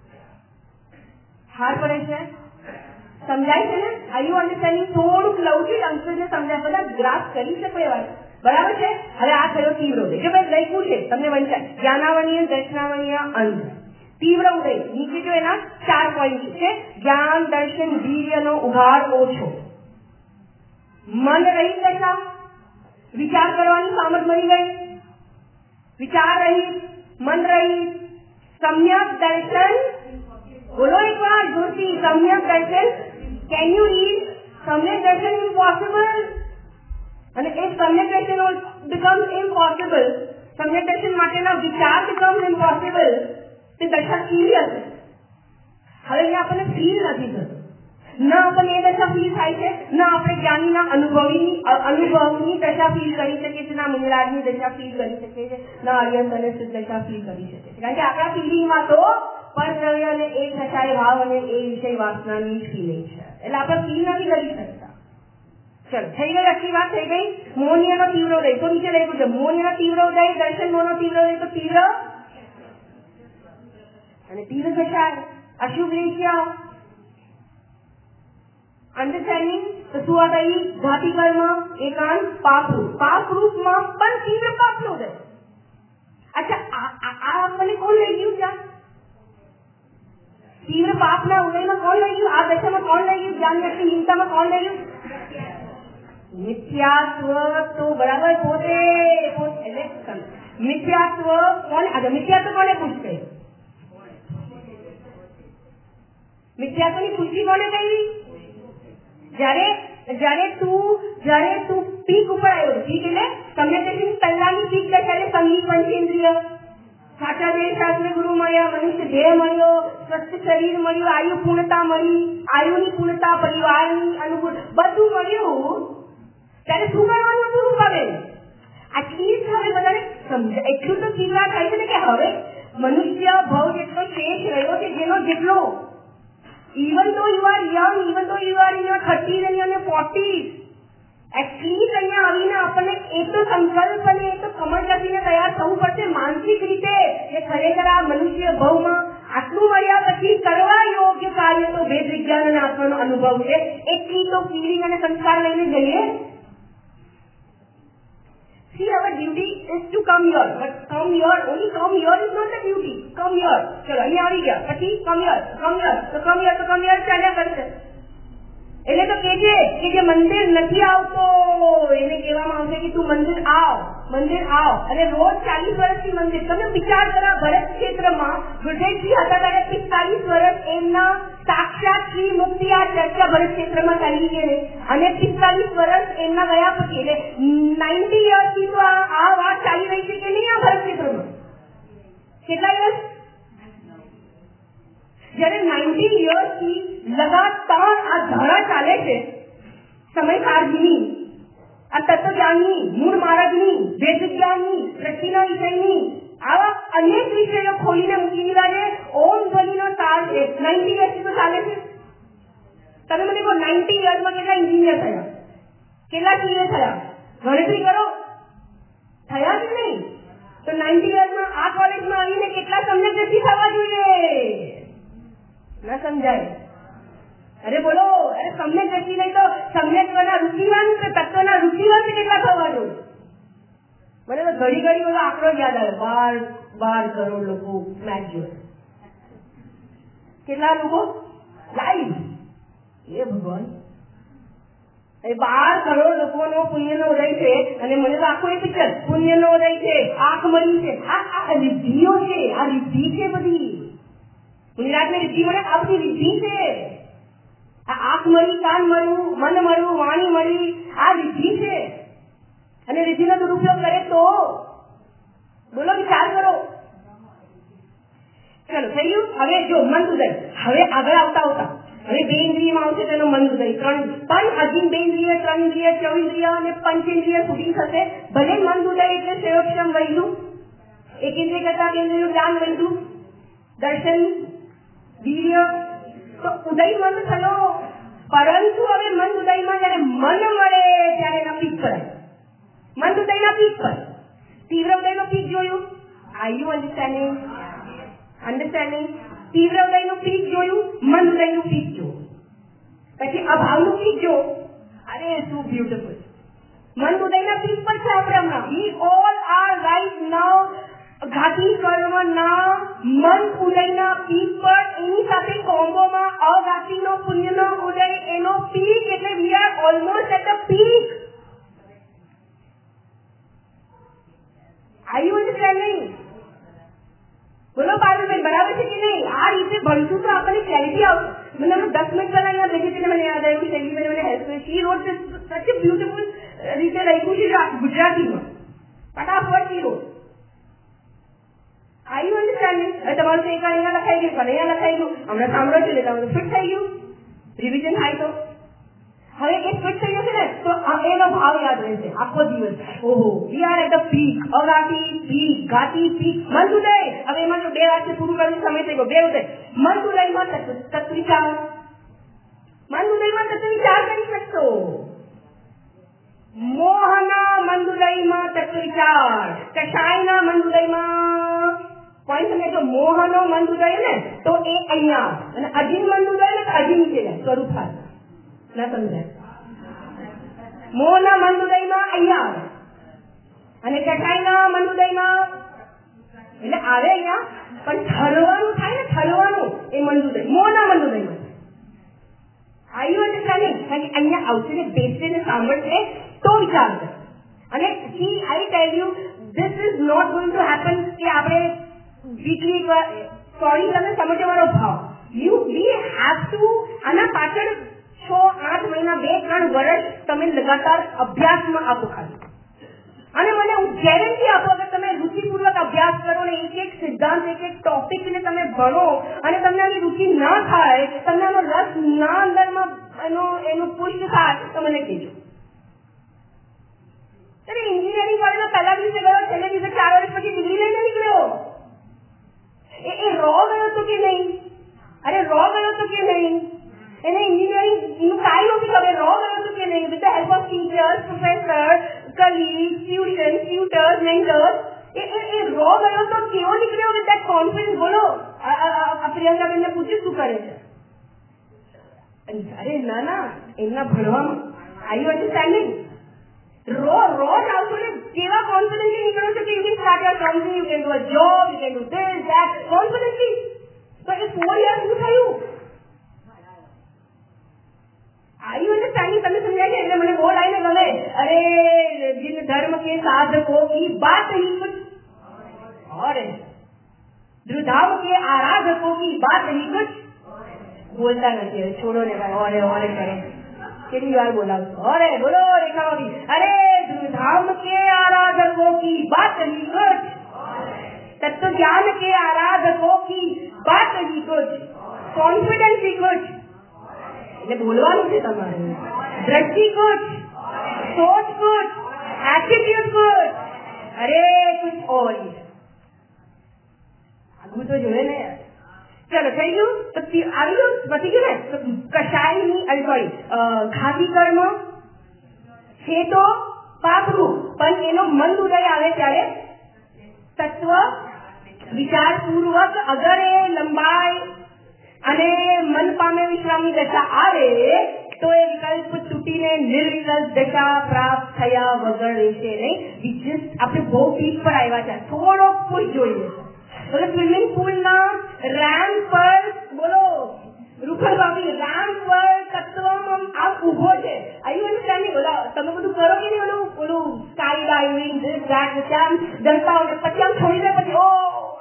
હાર પડે છે? સમજાય છે ને? Are you understanding? થોડુંક લવચીક અંશને સમજાય, બધા ગ્રાફ કરી શકો એવા. બરાબર છે? હવે આ થયો તીવ્ર ઉદય. જો ભાઈ લખ્યું છે તમને વંચાય જ્ઞાનાવર્ણ્ય, દર્શનાવર્ણ્ય, અંત. તીવ્ર ઉદય નીચે જો એના ચાર પોઈન્ટ છે. જ્ઞાન, દર્શન, વીર્યનો ઉઘાડ ઓછો, મન રહિત દશા, વિચાર કરવાની સામર્થ મળી ગઈ, વિચાર રહિત, મન રહિત, સમ્યક દર્શન. બોલો એક વાર જોરથી, સમ્યક દર્શન. Can you read? સમ્યક દર્શન ઇમ્પોસિબલ. અને એ સમ્યક દર્શન becomes impossible. સમ્યક દર્શન માટેના વિચાર becomes impossible. તે દશા કેવી હશે? હવે અહીંયા આપણને ફીલ નથી થતું. ના આપણને એ દશા ફીલ થાય છે, ના આપણે જ્ઞાનીના અનુભવીની અનુભવની દશા ફીલ કરી શકીએ છીએ, ના મંગળાજની દશા ફીલ કરી શકીએ છીએ, ના અર્યંત અને શુદ્ધ દશા ફીલ કરી શકીએ છીએ. કારણ કે આપણા ફિલિંગમાં તો પરદ્રવ્ય અને એક દશાએ ભાવ અને એ વિષય વાસનાની ફિલિંગ છે, એટલે આપણે ફીલ નથી કરી શકતા. ચલો થઈ ગઈ આખી વાત થઈ ગઈ. મોનિયાનો તીવ્ર ઉદય તો નીચે લખ્યું છે મોનિયાનો તીવ્ર ઉદય, દર્શન મોનો તીવ્ર ઉદય તો તીવ્ર અને તીવ્ર દશા અશુભ રેખિયા. અંડરસ્ટેન્ડિંગ? તો શું આ થઈ? ઘાતી કર્મ એકાંત પાપરૂપ. પાપરૂપમાં પણ તીવ્ર પાપનો ઉદય. અચ્છા આ આપણને કોણ લઈ ગયું છે? તીવ્ર પાપના ઉદયમાં કોણ લઈ ગયું? આ દશામાં કોણ લઈ ગયું? જ્ઞાન વ્યક્તિ હિંસામાં કોણ લઈ ગયું? મિથ્યાત્વ. તો બરાબર પોતે એટલે મિથ્યાત્વ કોને? આજે મિથ્યાત્વ કોને પૂછશે? મિથ્યાત્વની પુષ્ટિ કોને કરી? જ્યારે જ્યારે તું જ્યારે તું પીક ઉપર આવ્યો. પીક એટલે સમ્યક પહેલાની પીક દશા એટલે સંગીત પંચેન્દ્રિય, સાચા દેહ શાસ્ત્ર ગુરુ મળ્યા, મનુષ્ય દેહ મળ્યો, સ્વસ્થ શરીર મળ્યું, આયુ પૂર્ણતા મળી, આયુની પૂર્ણતા, પરિવારની અનુકૂળ બધું મળ્યું. ત્યારે શું કરવાનું હતું રૂપાબેન? આટલી હવે બધાને સમજ એટલું તો ચિંતા થાય છે ને કે હવે મનુષ્ય ભવ જેટલો શેષ રહ્યો છે, જેનો જેટલો even though you are young, even though you are in your thirties and your forties, at least અહીંયા આવીને આપણને એક તો સંકલ્પ અને એક તો કમર કસીને તૈયાર થવું પડશે માનસિક રીતે કે ખરેખર આ મનુષ્ય ભવમાં આટલું પછી કરવા યોગ્ય કાર્ય તો વેદ વિજ્ઞાન અને આત્માનો અનુભવ છે. એટલી તો ફીલિંગ અને સંસ્કાર લઈને જઈએ. See, our duty is to come here, but come here, only come here is not the duty. Come here. ચલો અહીંયા આવી ગયા. પછી come here, come here, તો come here, તો come here ચાલ્યા કરશે. એટલે તો કે છે કે જે મંદિર નથી આવતો એને કહેવામાં આવશે કે તું મંદિર આવ, મંદિર આવ. અને રોજ ચાલીસ વર્ષથી મંદિર. તમે વિચાર કરો, ભરત ક્ષેત્રમાં ગુરુદેવજી હતા ત્યારે પિસ્તાલીસ વર્ષ એમના સાક્ષાત શ્રી મુક્તિ આ ચર્ચા ભરત ક્ષેત્રમાં ચાલી છે. અને પિસ્તાલીસ વર્ષ એમના ગયા પછી એટલે નાઇન્ટી યર્સથી તો આ વાત ચાલી રહી છે કે નહીં આ ભરત ક્ષેત્રમાં? કેટલા યર્સ? જયારે નાઇન્ટી યર્સથી લગાતાર આ ધારા ચાલે છે સમય કાળજીની, આ તત્વજ્ઞાનની, મૂળ માર્ગની, વેદ વિજ્ઞાનની, દ્રષ્ટિના વિષયની, આવા અનેક વિષયો ખોલીને મૂકી દીધા છે. ઓમ ધ્વનિનો સાર છે. નાઇન્ટી યર્સથી તો ચાલે છે. તમે મને કહો નાઇન્ટી યર્સમાં કેટલા એન્જિનિયર થયા, કેટલા સીએ થયા? ગણતરી કરો. થયા કે નહીં? તો નાઇન્ટી યર્સમાં આ કોલેજમાં આવીને કેટલા સમ્યક દ્રષ્ટિ થવા જોઈએ? ના સમજાય. અરે બોલો, અરે સમ્યક દ્રષ્ટિ નહીં તો સમ્યકના રુચિવાન તત્વના રુચિવાન કેટલા થવાનું? મને તો ઘડી ઘડી ઓલો આંકડો યાદ આવે, બાર બાર કરોડ લોકો મેચ જોવે. કેટલા લોકો લાઈવ? એ ભગવાન, એ બાર કરોડ લોકોનો પુણ્યનો ઉદય છે. અને મને તો આખું એ પિક્ચર પુણ્યનો ઉદય છે, આંખ મળી છે, આ રિદ્ધિઓ છે, આ રિદ્ધિ છે બધી. ગુજરાતની રિદ્ધિ મળે આ બધી રિદ્ધિ છે. આ આંખ મળી, કાન મળ્યું, મન મળ્યું, વાણી મળી, આ રિદ્ધિ છે. અને રિદ્ધિનો દુરુપયોગ કરે તો બોલો, વિચાર કરો. ચલો થઈ ગયું. હવે જો મન ઉદય, હવે આગળ આવતા આવતા હવે બે ઇન્દ્રિયમાં આવશે તેનો મન ઉદય. ત્રણ પણ અજીન બે ઇન્દ્રિય, ત્રણ ઇન્દ્રિય, ચૌઇન્દ્રિય અને પંચેન્દ્રિય સુધી થશે. ભલે મન ઉદય એટલે શ્રેયોક્ષમ વહેલું, એક ઇન્દ્રિય કરતા કેન્દ્રિયનું જ્ઞાન વહેલું, દર્શન, વીર્ય, તો ઉદય મન થયો. પરંતુ હવે મન ઉદયમાં જયારે મન મળે ત્યારે એના પીક પર મન ઉદયના પીક પર તીવ્ર ઉદયનો પીક જોયું. Are you understanding? અન્ડરસ્ટેન્ડિંગ? તીવ્ર ઉદયનું પીક જોયું, મન ઉદયનું પીક જોયું, પછી અભાવનું પીક જો. અરે શું બ્યુટીફુલ. મન ઉદયના પીક પર છે આપણે હમણાં. We all are right now ઘાતી કર્મના મન ઉદયના પીક પર. એની સાથે કોમ્બોમાં અઘાતીનો પુણ્યનો ઉદય, એનો પીક, એટલે we are almost at the peak. Are you understanding? બોલો પારુલબેન, બરાબર છે કે નહીં? આ રીતે ભણશું તો આપણને ક્લેરિટી આવશે. મને દસ મિનિટ પહેલા અહીંયા બેઠી હતી, મને યાદ આવ્યું કે શૈલીબેન મને હેલ્પ કરી. શી રોટ સચ એ બ્યુટીફુલ રીતે લખ્યું છે ગુજરાતીમાં, ફટાફટ she wrote. Are you understanding? હવે તમારું એક અહીંયા લખાઈ ગયું, પણ અહીંયા લખાઈ ગયું, હમણાં સાંભળો છો એટલે તમારું ફિટ થઈ ગયું. રિવિઝન થાય તો હવે એક ફિટ થઈ જશે ને તો એનો ભાવ યાદ રહેશે આખો દિવસ. ઓહો, we are at the peak. અઘાતી પીક, ઘાતી પીક, મન ઉદય. હવે એમાં તો બે વાક્ય પૂરું કરવું સમય થઈ ગયો. બે ઉદય. મન ઉદયમાં તત્વિચાર, મન ઉદયમાં તત્વિચાર કરી શકશો. મોહના મન ઉદયમાં તત્વિચાર, કષાયના મન ઉદયમાં પોઈન્ટ સમય જો મોહનો મન ઉદય ને તો એ અહીંયા, અને અજીન મન ઉદય ને તો અજીન છે સ્વરૂપ થાય. ના સમજાય? મોહના મન ઉદયમાં અહીંયા અને કષાયના મન ઉદયમાં એટલે આવે અહીંયા, પણ ઠરવાનું થાય ને, ઠરવાનું એ મન ઉદય મોહના મન ઉદયમાં. R you understanding? કારણ કે અહીંયા આવશે ને, બેસશે ને, સાંભળશે તો વિચાર કરે. અને see I tell you, this is not going to happen કે આપણે વીકલી સોરી તમે સમજવાનો ભાવ. યુ વી હેવ ટુ આના પાછળ છ આઠ મહિના, બે ત્રણ વર્ષ તમે લગાતાર અભ્યાસમાં આપો ખાલી. અને મને હું ગેરંટી આપો કે તમે રુચિપૂર્વક અભ્યાસ કરો ને એક એક સિદ્ધાંત, એક એક ટોપિકને તમે ભણો અને તમને આની રુચિ ના થાય, તમને આનો રસ ના અંદરમાં એનો એનું પુષ્ટ થાય તો મને કહેજો. તમે એન્જિનિયરિંગ કોલેજમાં પહેલા દિવસે ગયો, છેલ્લે દિવસે ચાર વર્ષ પછી ડિગ્રી લઈને નીકળ્યો. એ એ રો ગયો હતો કે નહીં? અરે રો ગયો હતો કે નહીં? એને એન્જિનિયરિંગ એનું કાંઈ નથી ખબર. રો ગયો હતો કે નહીં? With the help of teachers, professor, colleague, tuition, tutors, mentors, એ એ રો ગયો તો કેવો નીકળ્યો વિથ ધેટ કોન્ફિડન્સ? બોલો, આ પ્રિયંકાબેન ને પૂછ્યું શું કરે છે? અરે ના ના, એમના ભણવામાં આઈ અન્ડરસ્ટેન્ડિંગ. રો રો આવશો ને કેવા કોન્ફિડન્સલી નીકળો છો કે you can start your company, you can do a job, you can do this that confidently. તો એ ફોર યર્સ શું થયું? આઈ અન્ડરસ્ટેન્ડિંગ તમને સમજાય છે? એટલે મને બહુ લાઈને ગમે. અરે जिन धर्म के साधकों की बात ही कुछ और है, ध्रुधाम के आराधकों की बात ही कुछ. बोलता नहीं है, छोड़ो ने भाई, और और करे कितनी बार बोला और है. बोलो रेखा भाभी. अरे ध्रुधाम के आराधकों की बात ही कुछ, तत्व ज्ञान के आराधकों की बात ही कुछ, कॉन्फिडेंस ही कुछ. એટલે બોલવાનું છે તમારે. દ્રષ્ટિ कुछ, सोच कुछ, एटीट्यूड कुछ, अरे कुछ और ही. આગું તો જોયે ને યાર. ચલો થઈ ગયું તો આવી ગયું, પતી ગયું ને. તો કશાયની સોરી ઘાતી કર્મ છે તો પાપરું, પણ એનો મન ઉદય આવે ત્યારે તત્વ વિચારપૂર્વક અગર એ લંબાઈ અને મન પામે વિશ્રામની દશા આવે તો એ વિકલ્પ તૂટીને નિર્વિકલ્પ દશા પ્રાપ્ત થયા વગર રહેશે નહીં. આપણે બહુ ડીપ પર આવ્યા છે, થોડો પુશ જોઈએ. બોલો સ્વિમિંગ પુલ ના રેમ્પ પર, બોલો રૂખલ બાબી રેમ્પ પર તત્વમાં આ ઉભો છે. આયુ અન્ડરસ્ટેન્ડિંગ? બોલો તમે બધું કરો કે નહીં? ઓલું ઓલું સ્કાય ડાઇવિંગ ત્યાં જનતા હોય પછી આમ છોડી દે, પછી ઓ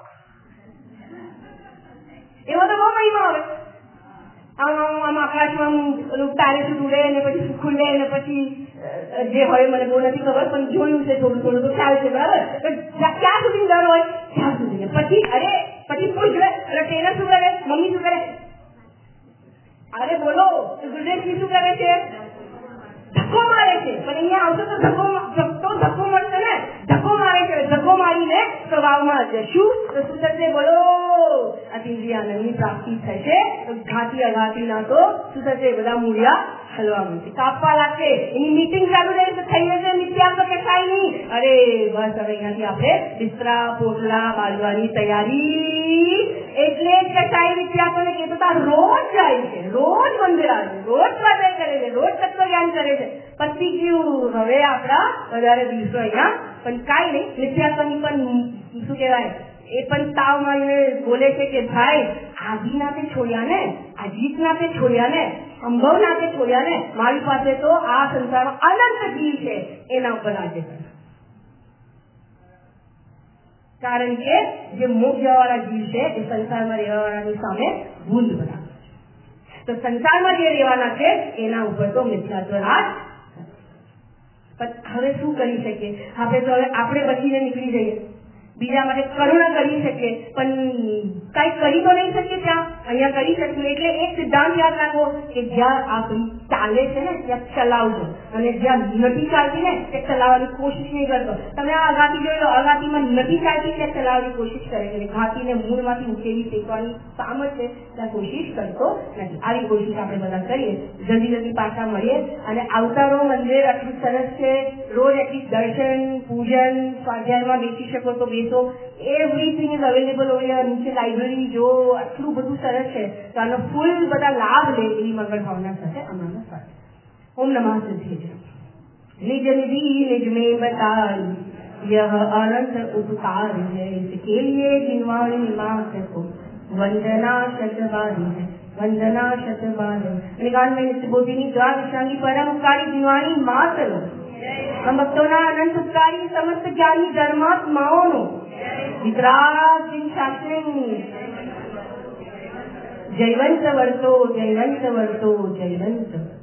એવો તો બહુ મહિમા આવે. આમ આમ આમ આકાશમાં ઓલું પેરેશૂટ ઉડે ને પછી ખુલે ને પછી જે હોય મને બહુ નથી ખબર, પણ જોયું છે થોડું થોડું તો ખ્યાલ છે, બરાબર? ક્યાં સુધી ડર હોય? ક્યાં સુધી. પછી અરે પછી પૂછ લે, અરે ટ્રેનર શું કરે, મમ્મી શું કરે? અરે બોલો ગુરુદેવજી શું કરે છે? ધક્કો મારે છે. પણ અહીંયા આવતો તો ધક્કો તો ધક્કો મળશે ને, ધક્કો મારે છે. ધક્કો મારીને સ્વભાવમાં જશું તો શું થશે? બોલો અતિન્દ્રિય આનંદની પ્રાપ્તિ થશે. તો ઘાતી અઘાતી ના તો શું થશે? બધા મૂળિયા હલવા મળશે, કાપવા લાગશે. એની મીટિંગ ચાલુ રહે તો થઈ જશે નિત્યાંત કસાય નહીં. અરે બસ હવે અહીંયાથી આપણે બિસ્તરા પોટલા બાંધવાની તૈયારી. એટલે જ કસાય વિદ્યાર્થીઓને કહેતો હતા રોજ જાય છે, રોજ મંદિર આવે છે, રોજ સ્વાધ્યાય કરે છે, રોજ તત્વ જ્ઞાન કરે છે. પછી ગયું હવે આપણા વધારે દિવસો અહીંયા. પણ કાંઈ નહીં, નિત્યાસની પણ શું કહેવાય એ પણ તાવ મારીને બોલે છે કે ભાઈ આજી નાતે છોડ્યા ને, અજીત નાતે છોડ્યા ને, સંભવ નાતે છોડ્યા ને, મારી પાસે તો આ સંસારમાં અનંત જીવ છે એના ઉપર આજે. કારણ કે જે મોક્ષ જવાવાળા જીવ છે એ સંસારમાં રહેવાવાળાની સામે ભૂલ બરાબર છે. તો સંસારમાં જે રહેવાના છે એના ઉપર તો મિથ્યાત્વ રાજ. પણ હવે શું કરી શકીએ આપણે? તો હવે આપણે બચીને નીકળી જઈએ, બીજા માટે કરુણા કરી શકીએ, પણ કઈ કરી તો નહીં શકીએ. ત્યાં અહીંયા કરી શકીએ. એટલે એક સિદ્ધાંત યાદ રાખો કે જ્યાં આપણી ચાલે છે ને ત્યાં ચલાવજો, અને જ્યાં નથી ચાલતી ને ત્યાં ચલાવવાની કોશિશ નહીં કરતો. તમે આ અઘાતી જોઈ લો, અઘાતીમાં નથી ચાલતી ત્યાં ચલાવવાની કોશિશ કરે છે, ઘાતીને મૂળમાંથી ઉકેલી ફેંકવાની સામર્થ્ય છે ત્યાં કોશિશ કરતો નથી. આવી કોશિશ આપણે બધા કરીએ, જલ્દી જલ્દી પાછા મળીએ. અને અવતારો મંદિર આટલું સરસ છે, રોજ એટલી દર્શન પૂજન સ્વાધ્યાયમાં બેસી શકો તો બેસો. એવરીથિંગ ઇઝ અવેલેબલ ઓવર નીચે લાઇબ્રેરી જો, આટલું બધું સરસ છે. તો આનો ફૂલ બધા લાભ લે એવી મંગળ ભાવના સાથે અમારા સાથે. ઓમ નમઃ સિદ્ધેય. નિજ નિધિ નિજ में बताई यह अनंत उपकार है, इसके लिए जिनवाणी मात को वंदना शतवारी है, वंदना शतवारी. निगान में नित्य बोधिनी द्वार विश्रांगी परम उपकारी जिनवाणी मात लो. हम भक्तों अनंत उपकारी समस्त ज्ञानी धर्मात्माओं वितराग शास्त्री जयवंत वर्तो जयवंत वर्तो जयवंत.